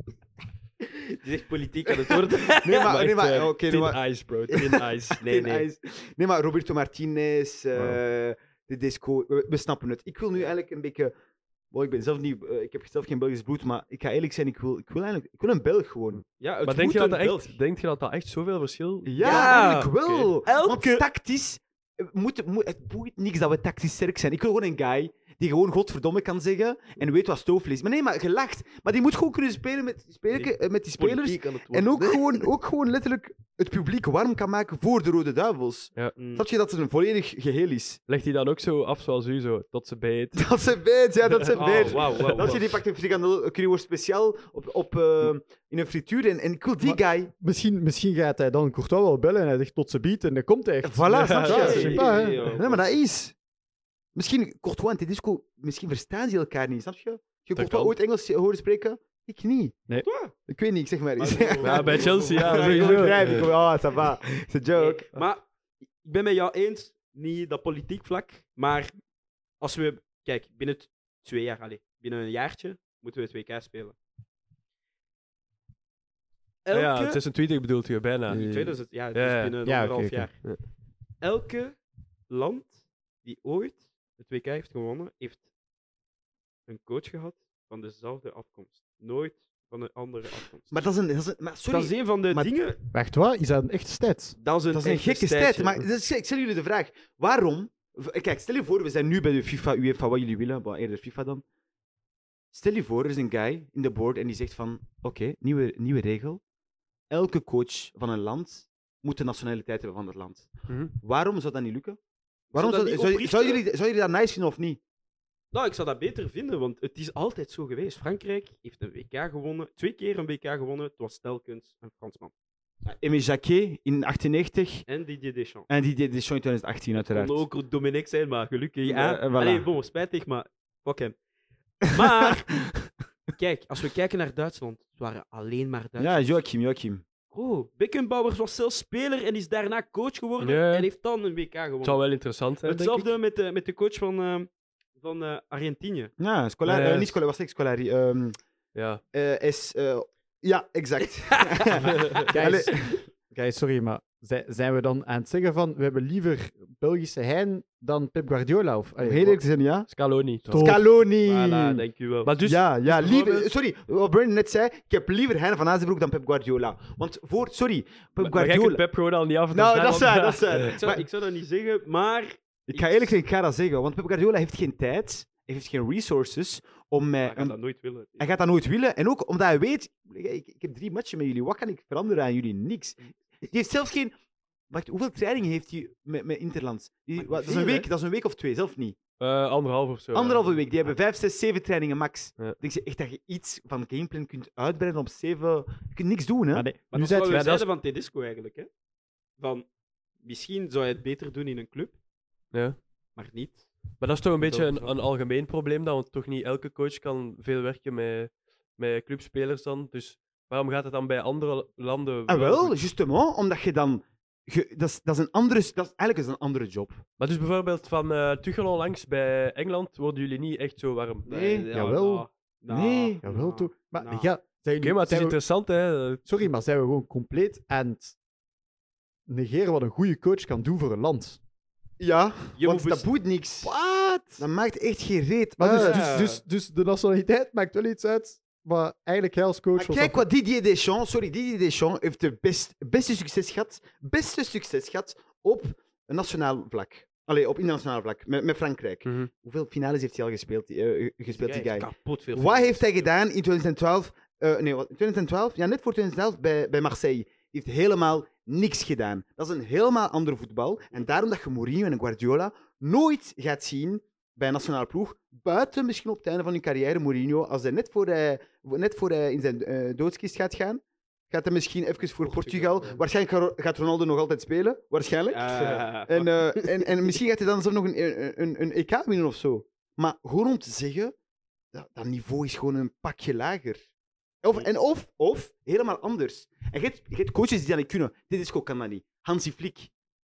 Het is echt politiek aan het worden. Nee, maar, nee, echt, maar, eh, oké, nee, thin maar, ice, bro. Thin ice. Nee, Thin nee. Ice. Nee, maar Roberto Martinez, eh, Wow. de Desco, we, we snappen het. Ik wil nu eigenlijk een beetje. Well, ik ben zelf niet, eh, ik heb zelf geen Belgisch bloed, maar ik ga eerlijk zijn, ik wil, ik wil eigenlijk, ik wil een Belg gewoon. Ja, het Maar denk je, moet dat een dat Belg. echt, denk je dat dat echt zoveel verschil Ja, Ja, eigenlijk wel. oké. Elke- Want tactisch, eh, moet, moet, het boeit niks dat we tactisch sterk zijn. Ik wil gewoon een guy die gewoon godverdomme kan zeggen en weet wat stoofvlees is. Maar nee, maar gelacht. Maar die moet gewoon kunnen spelen met, spelen, eh, met die spelers. Politiek aan het En worden. ook gewoon, ook gewoon letterlijk het publiek warm kan maken voor de Rode Duivels. Mm. Snap je dat het een volledig geheel is? Legt hij dan ook zo af zoals u, zo, tot ze beet? Dat ze beet, ja, dat ze Oh, beet. wauw, wauw, Dat wauw. je die pakt een frikandel curryworst speciaal op, op, eh, in een frituur. En, en ik wil die guy. Misschien, misschien gaat hij dan Courtois wel bellen en hij zegt tot ze biedt en dan komt hij echt. Voilà, snap je? ja, Ja, je sais pas, hè. Nee, maar dat is. Misschien Courtois en Tedesco, misschien verstaan ze elkaar niet, snap je? Je Courtois kan. ooit Engels horen spreken? Ik niet. Courtois? Ik weet niet, ik zeg maar iets. Maar- Ja, bij Chelsea, ja, ik sowieso. begrijp, ik oh, ça va. Het is een joke. Nee, maar ik ben met jou eens, niet dat politiek vlak, maar als we, kijk, binnen t- twee jaar, allez, binnen een jaartje, moeten we het W K spelen. Elke, Ja, zesentwintig bedoelt u, bijna. Nee. in tweeduizend, ja, dus Ja, ja. binnen een Ja, anderhalf oké, oké. jaar. Ja. Elke land die ooit het W K heeft gewonnen, heeft een coach gehad van dezelfde afkomst. Nooit van een andere afkomst. Maar dat is een. Dat is een maar sorry, dat is een van de maar- dingen. Wacht, wat? Is dat een echt stat? Dat is een, dat is een echte gekke statje. tijd. Maar dat is- ik stel jullie de vraag: waarom? v- Kijk, stel je voor, we zijn nu bij de FIFA, UEFA, wat jullie willen, maar eerder FIFA dan. Stel je voor, er is een guy in de board en die zegt van: oké, nieuwe, nieuwe regel. Elke coach van een land moet de nationaliteit hebben van het land. Mhm. Waarom zou dat niet lukken? Waarom dat zou, niet zou, oprichten? zou, jullie, zou jullie dat nice vinden of niet? Nou, ik zou dat beter vinden, want het is altijd zo geweest. Frankrijk heeft een W K gewonnen, twee keer een W K gewonnen. Het was telkens een Fransman. Aimé Jacquet in achtennegentig En Didier Deschamps. en die deed de show in twintig achttien, uiteraard. Kon ook Dominic zijn, maar gelukkig. Ja, Ja, en voilà. Allee, bon, spijtig, maar fuck hem. Maar, kijk, als we kijken naar Duitsland, het waren alleen maar Ja, Duitsers. Joachim, Joachim. Oh, Beckenbauer was zelfs speler en is daarna coach geworden Ja. en heeft dan een W K gewonnen. Het zou wel interessant zijn, denk ik. Hetzelfde met de, met de coach van, eh, van eh, Argentinië. Ja, Scolari, Nee, eh, niet Scolari, was het Scolari. ehm Ja. eh, is, eh, ja, exact. Guys, Allee. guys, sorry, maar zi- zijn we dan aan het zeggen van we hebben liever Belgische Hein dan Pep Guardiola? Of, allee, Heel eerlijk te zijn, ja. Scaloni. Stop. Scaloni. Voilà, denk je wel. Maar dus, ja, ja, dus liever, bijvoorbeeld- sorry, wat Brandon net zei, ik heb liever Hein van Azenbroek dan Pep Guardiola. Want voor, sorry, Pep maar, maar jij Guardiola... kunt Pep gewoon al niet af en toe Nou, zeggen, dat is want- waar, dat is waar. ik, zou, Maar ik zou dat niet zeggen, maar ik ga eerlijk zijn, ik ga dat zeggen, want Pep Guardiola heeft geen tijd, hij heeft geen resources om mij... hij gaat dat nooit willen. Hij gaat dat nooit willen. En ook omdat hij weet, ik, ik heb drie matchen met jullie, wat kan ik veranderen aan jullie? Niks. Die heeft zelf geen... Wacht, hoeveel trainingen heeft hij met, met Interlands? Die, Maar wat, dat, is veel, een hè? week, dat is een week of twee, zelf niet. Eh, anderhalf of zo. Anderhalve week. Die hebben vijf, zes, zeven trainingen max. Ja. Denk je echt dat je iets van gameplan kunt uitbreiden op zeven... Je kunt niks doen, hè? Maar nee, Maar nu dat is zijn wat we ja, dat is- zeiden van Tedesco eigenlijk. Hè? Van, Misschien zou hij het beter doen in een club, Ja. maar niet. Maar dat is toch een Dat beetje is een, wel- een algemeen probleem, dan, want toch niet elke coach kan veel werken met, met clubspelers dan. Dus waarom gaat het dan bij andere landen Ah, wel wel, goed? justement, omdat je dan... je- dat, is, dat is een andere... Dat is, eigenlijk is dat een andere job. Maar dus bijvoorbeeld van uh, Tuchel onlangs bij Engeland worden jullie niet echt zo warm. Oké, Nee, ja, jawel. nou, nou, Nee. Jawel, nou, toe. Maar nou. ja, zijn jullie, maar het is zijn we- interessant, hè. sorry, maar zijn we gewoon compleet aan het negeren wat een goede coach kan doen voor een land? Ja, Je want moet dat bes- boeit niks. Wat? Dat maakt echt geen reet Maar dus, uit. Ja. dus, dus, dus de nationaliteit maakt wel iets uit, maar eigenlijk hij als coach Maar was kijk dat- wat Didier Deschamps, sorry, Didier Deschamps heeft de best, beste succes gehad, beste succes gehad op een nationaal vlak. Allee, op internationaal vlak, met, met Frankrijk. Mhm. Hoeveel finales heeft hij al gespeeld, die, eh, gespeeld, die Guy guy? heeft kapot veel Wat finales heeft hij gespeeld. gedaan in twintig twaalf? Eh, nee, wat, twintig twaalf? Ja, net voor twintig twaalf bij, bij Marseille. Hij heeft helemaal niks gedaan. Dat is een helemaal ander voetbal. En daarom dat je Mourinho en Guardiola nooit gaat zien bij een nationale ploeg, buiten misschien op het einde van hun carrière, Mourinho, als hij net voor hij, net voor hij in zijn eh, doodskist gaat gaan, gaat hij misschien even voor Portugal, Portugal. Waarschijnlijk gaat- gaat Ronaldo nog altijd spelen. Waarschijnlijk. Ah, En, eh, en, en misschien gaat hij dan zelf nog een, een, een E K winnen of zo. Maar gewoon om te zeggen, dat, dat niveau is gewoon een pakje lager. Of, en of, of helemaal anders. En je hebt, je hebt coaches die dat niet kunnen. Dit is kan dat niet. Hansi Flick.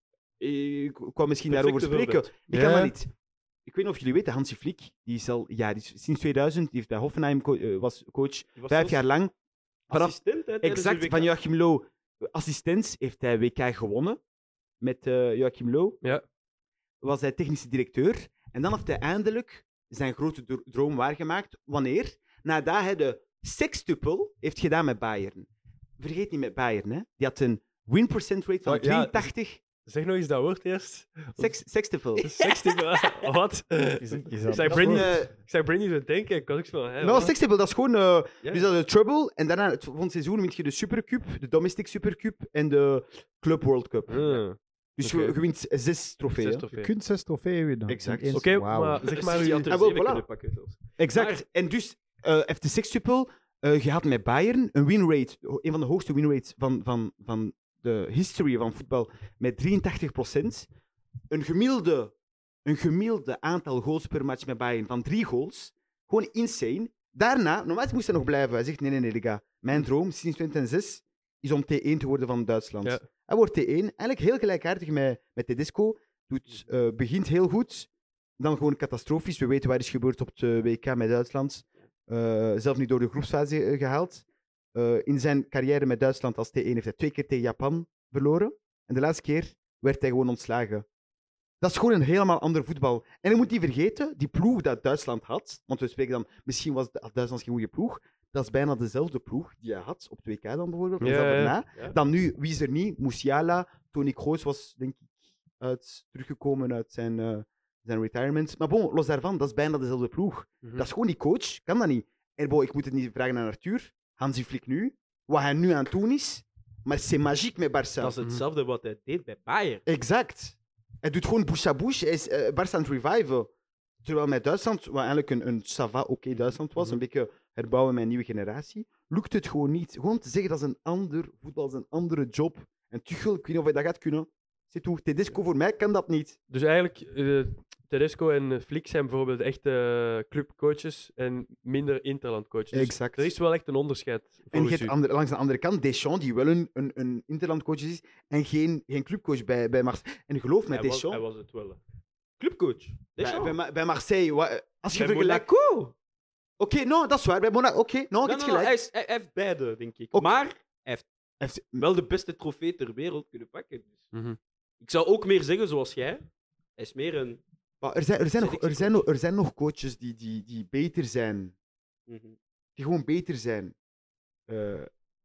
Ik kwam misschien daarover Perfecte spreken. voorbeeld. Die Ja. kan dat niet. Ik weet niet of jullie weten, Hansi Flick, die is al ja, die is sinds tweeduizend, die heeft bij Hoffenheim co- eh, was coach, Die was vijf zelfs jaar lang. Vanaf, assistent, hè, tijdens exact, de W K. van Joachim Low. Assistent heeft hij W K gewonnen met eh, Joachim Low. Ja. Was hij technische directeur. En dan heeft hij eindelijk zijn grote dro- droom waargemaakt. Wanneer? Nadat hij de sextuple heeft gedaan met Bayern. Vergeet niet met Bayern, hè. Die had een win percent rate van Oh, ja, drieëntachtig. Zeg nog eens dat woord eerst. Sex, sextuple. sexty. Wat? Is- is Ik dat- zei Dat is Britney, een, eh, ik zei Britney zo denken. Ik was ook zo van, hè, Nou, wat? sextuple, dat is gewoon... eh, Ja. Dus dat is de treble. En daarna, het volgende seizoen, wint je de Supercup, de Domestic Supercup en de Club World Cup. Ah, Dus oké. je, je wint zes trofeeën. zes hè. trofee. Je kunt zes trofeeën winnen. Exact. In één- Oké, Wauw. maar zeg maar... Dus u- die had er Ah, wel, zeven voilà. kunnen pakken zelfs. Exact. Maar- En dus eh heeft de sextuple eh gehad met Bayern. Een winrate, een van de hoogste winrates van, van, van de history van voetbal, met drieëntachtig procent. Een gemiddelde, een gemiddelde aantal goals per match met Bayern van drie goals. Gewoon insane. Daarna, normaal moest hij nog blijven. Hij zegt, nee, nee, nee, Liga. Mijn droom sinds twintig zes is om T één te worden van Duitsland. Ja. Hij wordt T één. Eigenlijk heel gelijkaardig met, met Tedesco. Doet, eh, begint heel goed. Dan gewoon catastrofisch. We weten waar is gebeurd op het W K met Duitsland. Uh, zelf niet door de groepsfase uh, gehaald. Uh, in zijn carrière met Duitsland als T één heeft hij twee keer tegen Japan verloren. En de laatste keer werd hij gewoon ontslagen. Dat is gewoon een helemaal ander voetbal. En je moet niet vergeten, die ploeg dat Duitsland had, want we spreken dan, misschien was Duitsland geen goede ploeg, dat is bijna dezelfde ploeg die hij had op het W K dan bijvoorbeeld, of Ja, zelf ja. erna. Ja. Dan nu, wie is er niet? Musiala, Toni Kroos was denk ik uit, teruggekomen uit zijn, uh, zijn retirement. Maar bon, los daarvan, dat is bijna dezelfde ploeg. Mhm. Dat is gewoon die coach, kan dat niet. En bon, ik moet het niet vragen aan Arthur, Hansi Flick nu, wat hij nu aan het doen is, maar c'est magique met Barça. Dat is hetzelfde wat hij deed bij Bayern. Exact. Hij doet gewoon bouche à bouche. Hij is uh, Barça aan het reviven. Terwijl met Duitsland, wat eigenlijk een, een ça va, oké Duitsland was, Mhm. een beetje herbouwen met een nieuwe generatie, lukt het gewoon niet. Gewoon te zeggen dat is een ander voetbal, dat is een andere job. En Tuchel, ik weet niet of hij dat gaat kunnen. C'est tout. Tedesco voor mij kan dat niet. Dus eigenlijk, uh, Tedesco en uh, Flick zijn bijvoorbeeld echt uh, clubcoaches en minder interlandcoaches. Dus Exact. er is wel echt een onderscheid. En je volgens hebt u. ander- langs de andere kant Deschamps, die wel een, een, een interlandcoach is en geen, geen clubcoach bij, bij Marseille. En geloof me, Hij was, Deschamps... hij was het wel. hè. Clubcoach. bij, Deschamps. bij, Ma- bij Marseille, wa- als je Bij vergelijkt... Monaco. Oké, no, dat is waar. Bij Monaco, oké, no, No, je hebt no, no, gelijk. hij, is, hij, hij heeft beide, denk ik. Oké. Maar hij heeft Hij heeft- wel de beste trofee ter wereld kunnen pakken. Dus. Mhm. Ik zou ook meer zeggen zoals jij. Hij is meer een... Maar er zijn, er, zijn nog, er, Selectiecoach. zijn nog, er zijn nog coaches die, die, die beter zijn. Mhm. Die gewoon beter zijn. eh,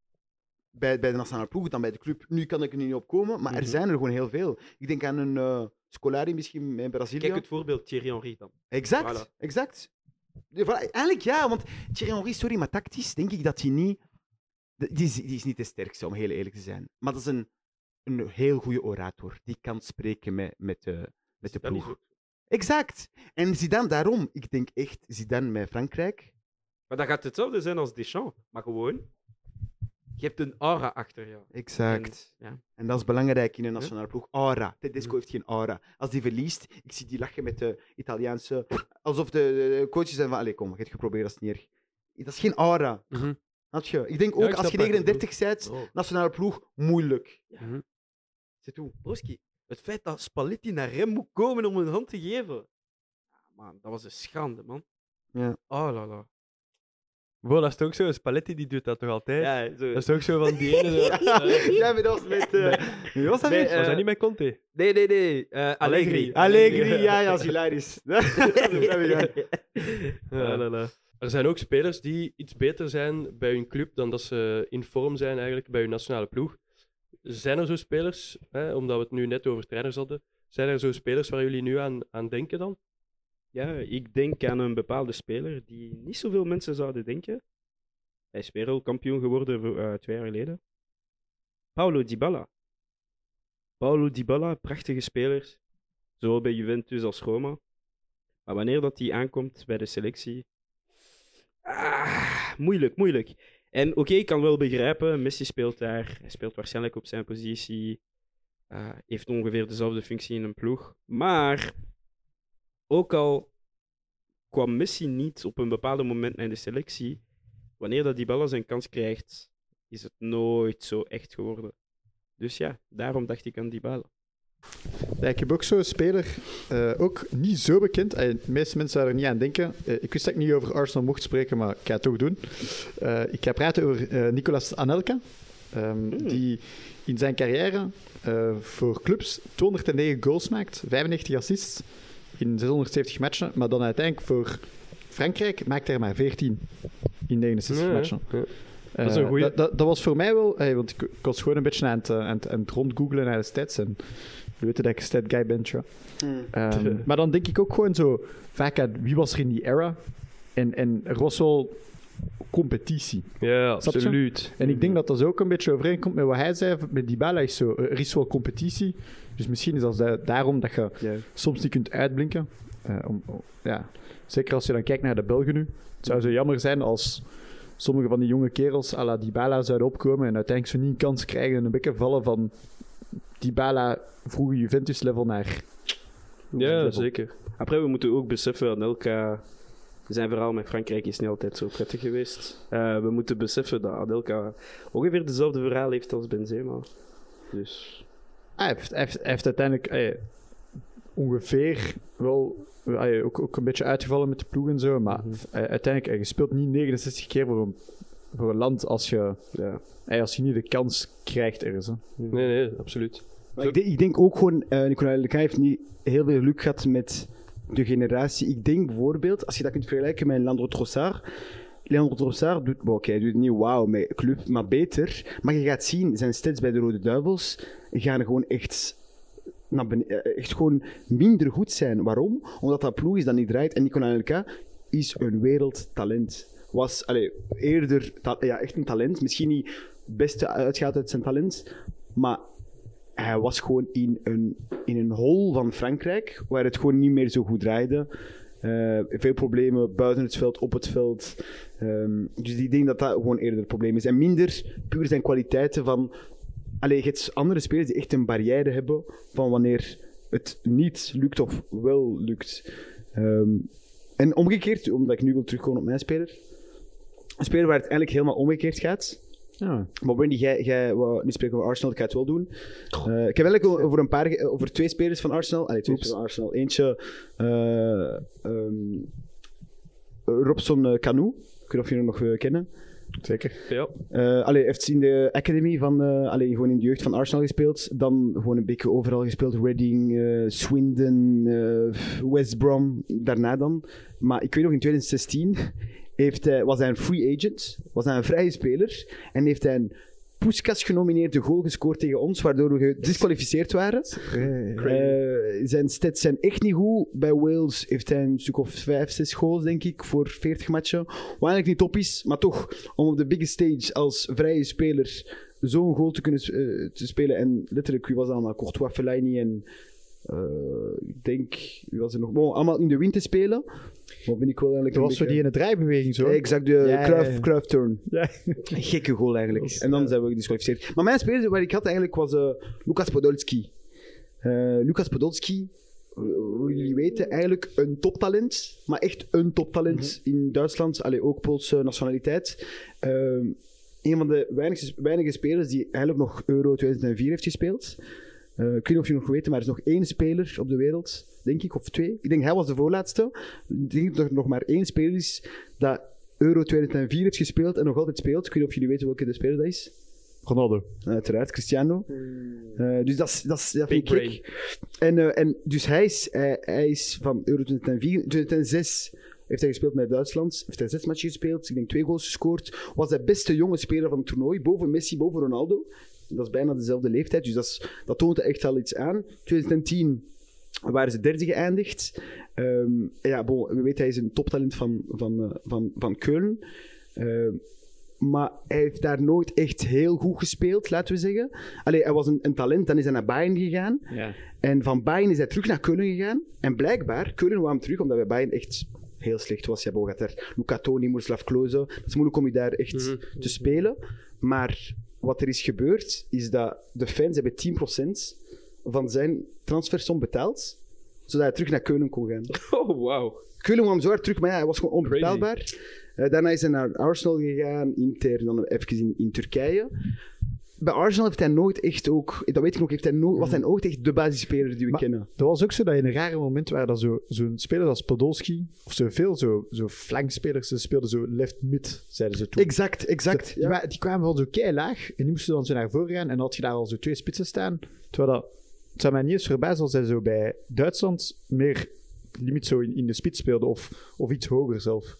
bij, bij de nationale ploeg dan bij de club. Nu kan ik er niet op komen, maar er Mhm. zijn er gewoon heel veel. Ik denk aan een uh, Scolari misschien in Brazilië. Kijk het voorbeeld Thierry Henry dan. Exact, Voilà. exact. Ja, voilà. Eigenlijk ja, want Thierry Henry, sorry, maar tactisch denk ik dat hij niet... Die is, die is niet de sterkste, om heel eerlijk te zijn. Maar dat is een, een heel goede orator. Die kan spreken met, met, de, met de Dat is ploeg. ook. Exact. En Zidane daarom. Ik denk echt, Zidane met Frankrijk. Maar dat gaat hetzelfde zijn als Deschamps. Maar gewoon Je hebt een aura achter jou. Exact. En, ja. En dat is belangrijk in een nationale ploeg. Aura. Tedesco heeft geen aura. Als die verliest, ik zie die lachen met de Italiaanse... Alsof de, de coaches zijn van... Allee, kom, je hebt geprobeerd, dat is niet erg. Dat is geen aura. Mhm. Had je? Ik denk Ja, ook, ik als snap je wat je negenendertig bent, Oh. nationale ploeg, moeilijk. Mhm. C'est tout. Broski, het feit dat Spalletti naar hem moet komen om een hand te geven. Ja, man, dat was een schande, man. Ja. Oh la la. Wow, dat is toch ook zo. Spalletti die doet dat toch altijd? Ja, zo. Dat is toch zo van die ene... Ja, eh, ja, maar dat was met... eh, Wie was dat Nee, met? eh, Was dat niet met Conte? Nee, nee, nee. eh, Allegri. Allegri, ja, ja, is hilarisch. Dat heb ik Ja. Ah, la, la. Er zijn ook spelers die iets beter zijn bij hun club dan dat ze in vorm zijn eigenlijk bij hun nationale ploeg. Zijn er zo spelers, hè, omdat we het nu net over trainers hadden, zijn er zo spelers waar jullie nu aan, aan denken dan? Ja, ik denk aan een bepaalde speler die niet zoveel mensen zouden denken. Hij is wereldkampioen geworden voor, eh, twee jaar geleden. Paulo Dybala. Paulo Dybala, prachtige speler. Zowel bij Juventus als Roma. Maar wanneer dat hij aankomt bij de selectie... Ah, moeilijk, moeilijk. En oké, ik kan wel begrijpen, Messi speelt daar. Hij speelt waarschijnlijk op zijn positie. Uh, heeft ongeveer dezelfde functie in een ploeg. Maar... Ook al kwam Messi niet op een bepaald moment naar de selectie, wanneer dat Dybala zijn kans krijgt, is het nooit zo echt geworden. Dus ja, daarom dacht ik aan Dybala. Ja, ik heb ook zo'n speler, uh, ook niet zo bekend. Uh, de meeste mensen zouden er niet aan denken. Uh, ik wist dat ik niet over Arsenal mocht spreken, maar ik ga het toch doen. Uh, ik ga praten over uh, Nicolas Anelka, um, mm. die in zijn carrière uh, voor clubs tweehonderdnegen goals maakt, vijfennegentig assists in zeshonderdzeventig matchen, maar dan uiteindelijk voor Frankrijk maakt hij er maar veertien in negenenzestig Ja, matchen. ja. Uh, Dat is een goeie. dat, dat, dat was voor mij wel, hey, want ik, ik was gewoon een beetje aan het, aan het, aan het rondgooglen naar de stats en we weten dat ik een stat guy ben. Ja. Hmm. Um, maar dan denk ik ook gewoon zo vaak aan wie was er in die era en, en er was wel competitie. Ja, Snap je? absoluut. En ik denk dat dat zo ook een beetje overeenkomt met wat hij zei. Met Dybala is zo, er is wel competitie. Dus misschien is dat daarom dat je Ja. soms niet kunt uitblinken. Uh, om, om, ja. Zeker als je dan kijkt naar de Belgen nu. Het zou zo jammer zijn als sommige van die jonge kerels à la Dybala zouden opkomen en uiteindelijk zo niet een kans krijgen en een beetje vallen van Dybala vroege Juventus-level naar... Ja, level. zeker. Après, we moeten ook beseffen, Anelka, zijn verhaal met Frankrijk is niet altijd zo prettig geweest. Uh, we moeten beseffen dat Anelka ongeveer dezelfde verhaal heeft als Benzema. Dus... Hij heeft, hij heeft, hij heeft uiteindelijk eh, ongeveer wel eh, ook, ook een beetje uitgevallen met de ploeg en zo, maar Mm-hmm. eh, uiteindelijk, eh, je speelt niet negenenzestig keer voor een, voor een land als je, Ja. eh, als je niet de kans krijgt ergens. Hè. Nee, nee, absoluut. Maar ik, denk, ik denk ook gewoon, uh, Nicolas Anelka heeft niet heel veel geluk gehad met de generatie. Ik denk bijvoorbeeld, als je dat kunt vergelijken met Leandro Trossard. Leandro Trossard doet, bon, okay, hij doet niet wauw met club, maar beter. Maar je gaat zien, zijn stats bij de Rode Duivels gaan gewoon echt, naar bene- echt gewoon minder goed zijn. Waarom? Omdat dat ploeg is dat niet draait. En Nicolas Anelka is een wereldtalent. Was allee, eerder ta- ja, echt een talent. Misschien niet het beste uitgaat uit zijn talent, maar hij was gewoon in een, in een hol van Frankrijk, waar het gewoon niet meer zo goed draaide. Uh, veel problemen buiten het veld, op het veld. Um, dus ik denk dat dat gewoon eerder het probleem is. En minder puur zijn kwaliteiten van... Allee, je hebt andere spelers die echt een barrière hebben van wanneer het niet lukt of wel lukt. Um, en omgekeerd, omdat ik nu wil terugkomen op mijn speler. Een speler waar het eigenlijk helemaal omgekeerd gaat. Ja. Maar Brandy, jij, jij wou nu spreken over Arsenal, ik ga het wel doen. Uh, ik heb eigenlijk over, een paar, over twee spelers van Arsenal. Allee, twee Oeps. spelers van Arsenal. Eentje, uh, um, Robson Kanu. Ik weet niet of jullie hem nog uh, kennen. Zeker. Ja. Uh, allee, heeft in de academy van, uh, allee, gewoon in de jeugd van Arsenal gespeeld. Dan gewoon een beetje overal gespeeld. Reading, uh, Swindon, uh, West Brom. Daarna dan. Maar ik weet nog, in twintig zestien heeft hij, was hij een free agent. Was hij een vrije speler. En heeft hij een Puskas genomineerde goal gescoord tegen ons, waardoor we gedisqualificeerd waren. Uh, zijn stats zijn echt niet goed. Bij Wales heeft hij een stuk of vijf, zes goals, denk ik, voor veertig matchen. Wat eigenlijk niet top is, maar toch, om op de biggest stage als vrije speler zo'n goal te kunnen uh, te spelen. En letterlijk, wie was dat allemaal? Courtois, Fellaini en Uh, ik denk, wie was er nog? Bon, allemaal in de wind te spelen. Maar ben ik wel eigenlijk Dat een was zo beetje- die in de draaibeweging zo. Ja, exact, de Ja, ja, Cruyff, ja. Cruyff turn. Ja. Een gekke goal eigenlijk. Dat is, En dan ja. zijn we gedisqualificeerd. Maar mijn speler waar ik had eigenlijk was uh, Lucas Podolski. Uh, Lucas Podolski, uh, hoe jullie weten, eigenlijk een toptalent. Maar echt een toptalent Mhm. in Duitsland. Allee, ook Poolse nationaliteit. Uh, een van de weinige, weinige spelers die eigenlijk nog Euro tweeduizend vier heeft gespeeld. Uh, ik weet niet of jullie nog weten, maar er is nog één speler op de wereld, denk ik, of twee. Ik denk hij was de voorlaatste. Ik denk dat er nog maar één speler is dat Euro tweeduizend vier heeft gespeeld en nog altijd speelt. Ik weet niet of jullie weten welke de speler dat is. Ronaldo. Uiteraard, Cristiano. Uh, dus dat, is- dat, is- dat Big vind ik gek. En, uh, en dus hij is, hij, hij is van Euro tweeduizend vier, tweeduizend zes heeft hij gespeeld met Duitsland. Heeft hij zes matchen gespeeld, ik denk twee goals gescoord. Was de beste jonge speler van het toernooi, boven Messi, boven Ronaldo. Dat is bijna dezelfde leeftijd, dus dat, is, dat toont er echt al iets aan. tweeduizend tien waren ze derde geëindigd. Um, ja, bon, we weten, hij is een toptalent van, van, uh, van, van Keulen. Uh, maar hij heeft daar nooit echt heel goed gespeeld, laten we zeggen. Allee, hij was een, een talent, dan is hij naar Bayern gegaan. Ja. En van Bayern is hij terug naar Keulen gegaan. En blijkbaar, Keulen kwam hem terug, omdat bij Bayern echt heel slecht was. Ja, gaat daar Luca Toni, Miroslav Klose. Het is moeilijk om je daar echt Mhm. te spelen. Maar wat er is gebeurd, is dat de fans hebben tien procent van zijn transfersom betaald, zodat hij terug naar Keulen kon gaan. Oh, wauw. Keulen kwam zo hard terug, maar ja, hij was gewoon onbetaalbaar. Uh, daarna is hij naar Arsenal gegaan, Inter, dan even in, in Turkije. Bij Arsenal heeft hij nooit echt ook, dat weet ik nog, heeft hij nooit, was hij nooit echt de basisspeler die we Maar- kennen. Dat was ook zo dat in een rare moment waar dat zo, zo'n speler als Podolski, of zoveel zo, zo flankspelers, ze speelden zo left-mid, zeiden ze toen. Exact, exact. Die, Ja. wa- die kwamen van zo kei laag en die moesten dan zo naar voren gaan en dan had je daar al zo twee spitsen staan. Terwijl dat, het zou mij niet eens verbazen als hij zo bij Duitsland meer limiet zo in, in de spits speelde of, of iets hoger zelf.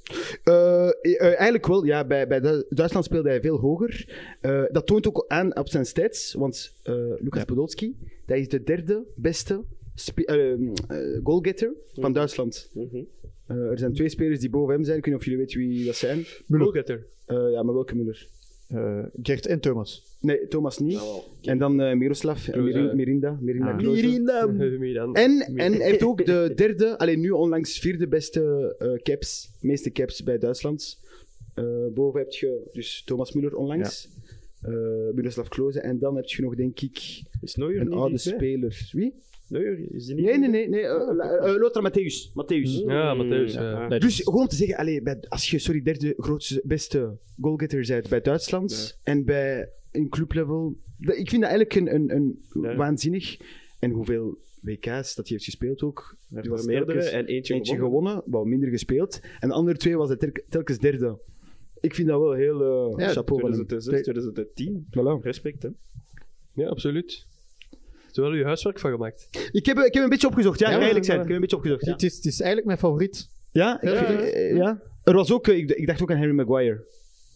Uh, uh, eigenlijk wel, ja. Bij, bij Du- Duitsland speelde hij veel hoger. Uh, dat toont ook aan op zijn stats, want uh, Lucas Ja. Podolski, dat is de derde beste spe- uh, uh, goalgetter van Mhm. Duitsland. Mhm. Uh, er zijn twee spelers die boven hem zijn. Ik weet niet of jullie weten wie dat zijn. Goalgetter. Uh, ja, maar welke Muller? Uh, Gert en Thomas. Nee, Thomas niet. Jawel. En dan uh, Miroslav en Klose. Mirin- Mirinda. Mirinda Ah. Klose. Wie dan? En, en hij heeft ook de derde, alleen nu onlangs vierde beste uh, caps, meeste caps bij Duitsland. Uh, boven heb je dus Thomas Müller onlangs, uh, Miroslav Klose, en dan heb je nog, denk ik, Is Neuer een niet oude dichtbij? speler. Wie? Neuer, is die niet Nee, nee, dichtbij? nee, nee uh, La- uh, Lothar Matthäus. Matthäus. Ja, Matthäus. Mm, ja. Nee, Dus gewoon om te zeggen, allee, bij, als je sorry, derde grootste, beste goalgetter bent bij Duitsland en bij een clublevel, dat- ik vind dat eigenlijk een, een, een Ja. waanzinnig. En hoeveel W K's dat hij heeft gespeeld ook. Er Die was meerdere telkens en eentje, Eentje gewonnen. gewonnen, wat minder gespeeld. En de andere twee was hij tel- telkens derde. Ik vind dat wel heel uh, Ja, chapeau van hem. tweeduizend zes, tweeduizend tien. Voilà. Respect, hè. Ja, absoluut. Is er wel je huiswerk van gemaakt? Ik heb, ik heb een beetje opgezocht, ja, Ja, ik ga eerlijk maar- zijn. Ik heb een beetje opgezocht. Ja, Het, is, het is eigenlijk mijn favoriet. ja, ik Ja, vind- ja. eh, ja. Er was ook, eh, ik, ik dacht ook aan Harry Maguire.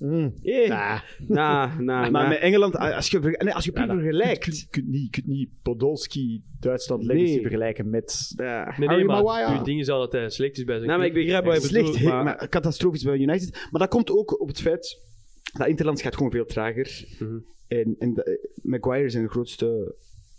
Hey. Nah. Na, na, Maar na. met Engeland, als je, verge- nee, als je puur Ja, dat- vergelijkt. Je kunt niet, je kunt niet Podolski, Duitsland, Nee. Legacy vergelijken met... Ja. Nee, nee, Harry maar Maguire. uw ding is al dat hij slecht is bij zijn Nou, maar ik club. begrijp wat je Slecht, bedoelt, he- maar... maar catastrofisch bij United. Maar dat komt ook op het feit dat Interlands gaat gewoon veel trager. Mhm. En, en de- eh, Maguire zijn grootste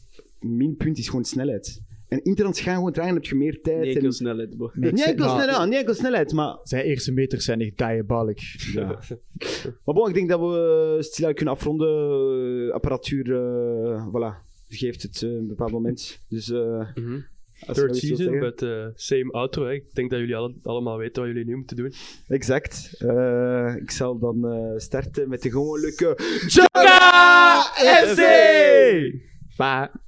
minpunt is gewoon snelheid. En Interlands gaan gewoon trager, dan heb je meer tijd. Nee, en, enkel snelheid, bro. Nee, ik niet zeg enkel maar- snelheid, niet enkel snelheid, maar... Zijn eerste meters zijn echt diabolisch. Ja. Maar bon, ik denk dat we stilaan kunnen afronden. Uh, apparatuur, uh, voilà, geeft het uh, een bepaald moment. Dus uh, Mhm. als je Third nog iets wilt season, zeggen. but uh, same outro. Hè. Ik denk dat jullie alle- allemaal weten wat jullie nu moeten doen. Exact. Uh, ik zal dan uh, starten met de gewone Joga F C! Pa.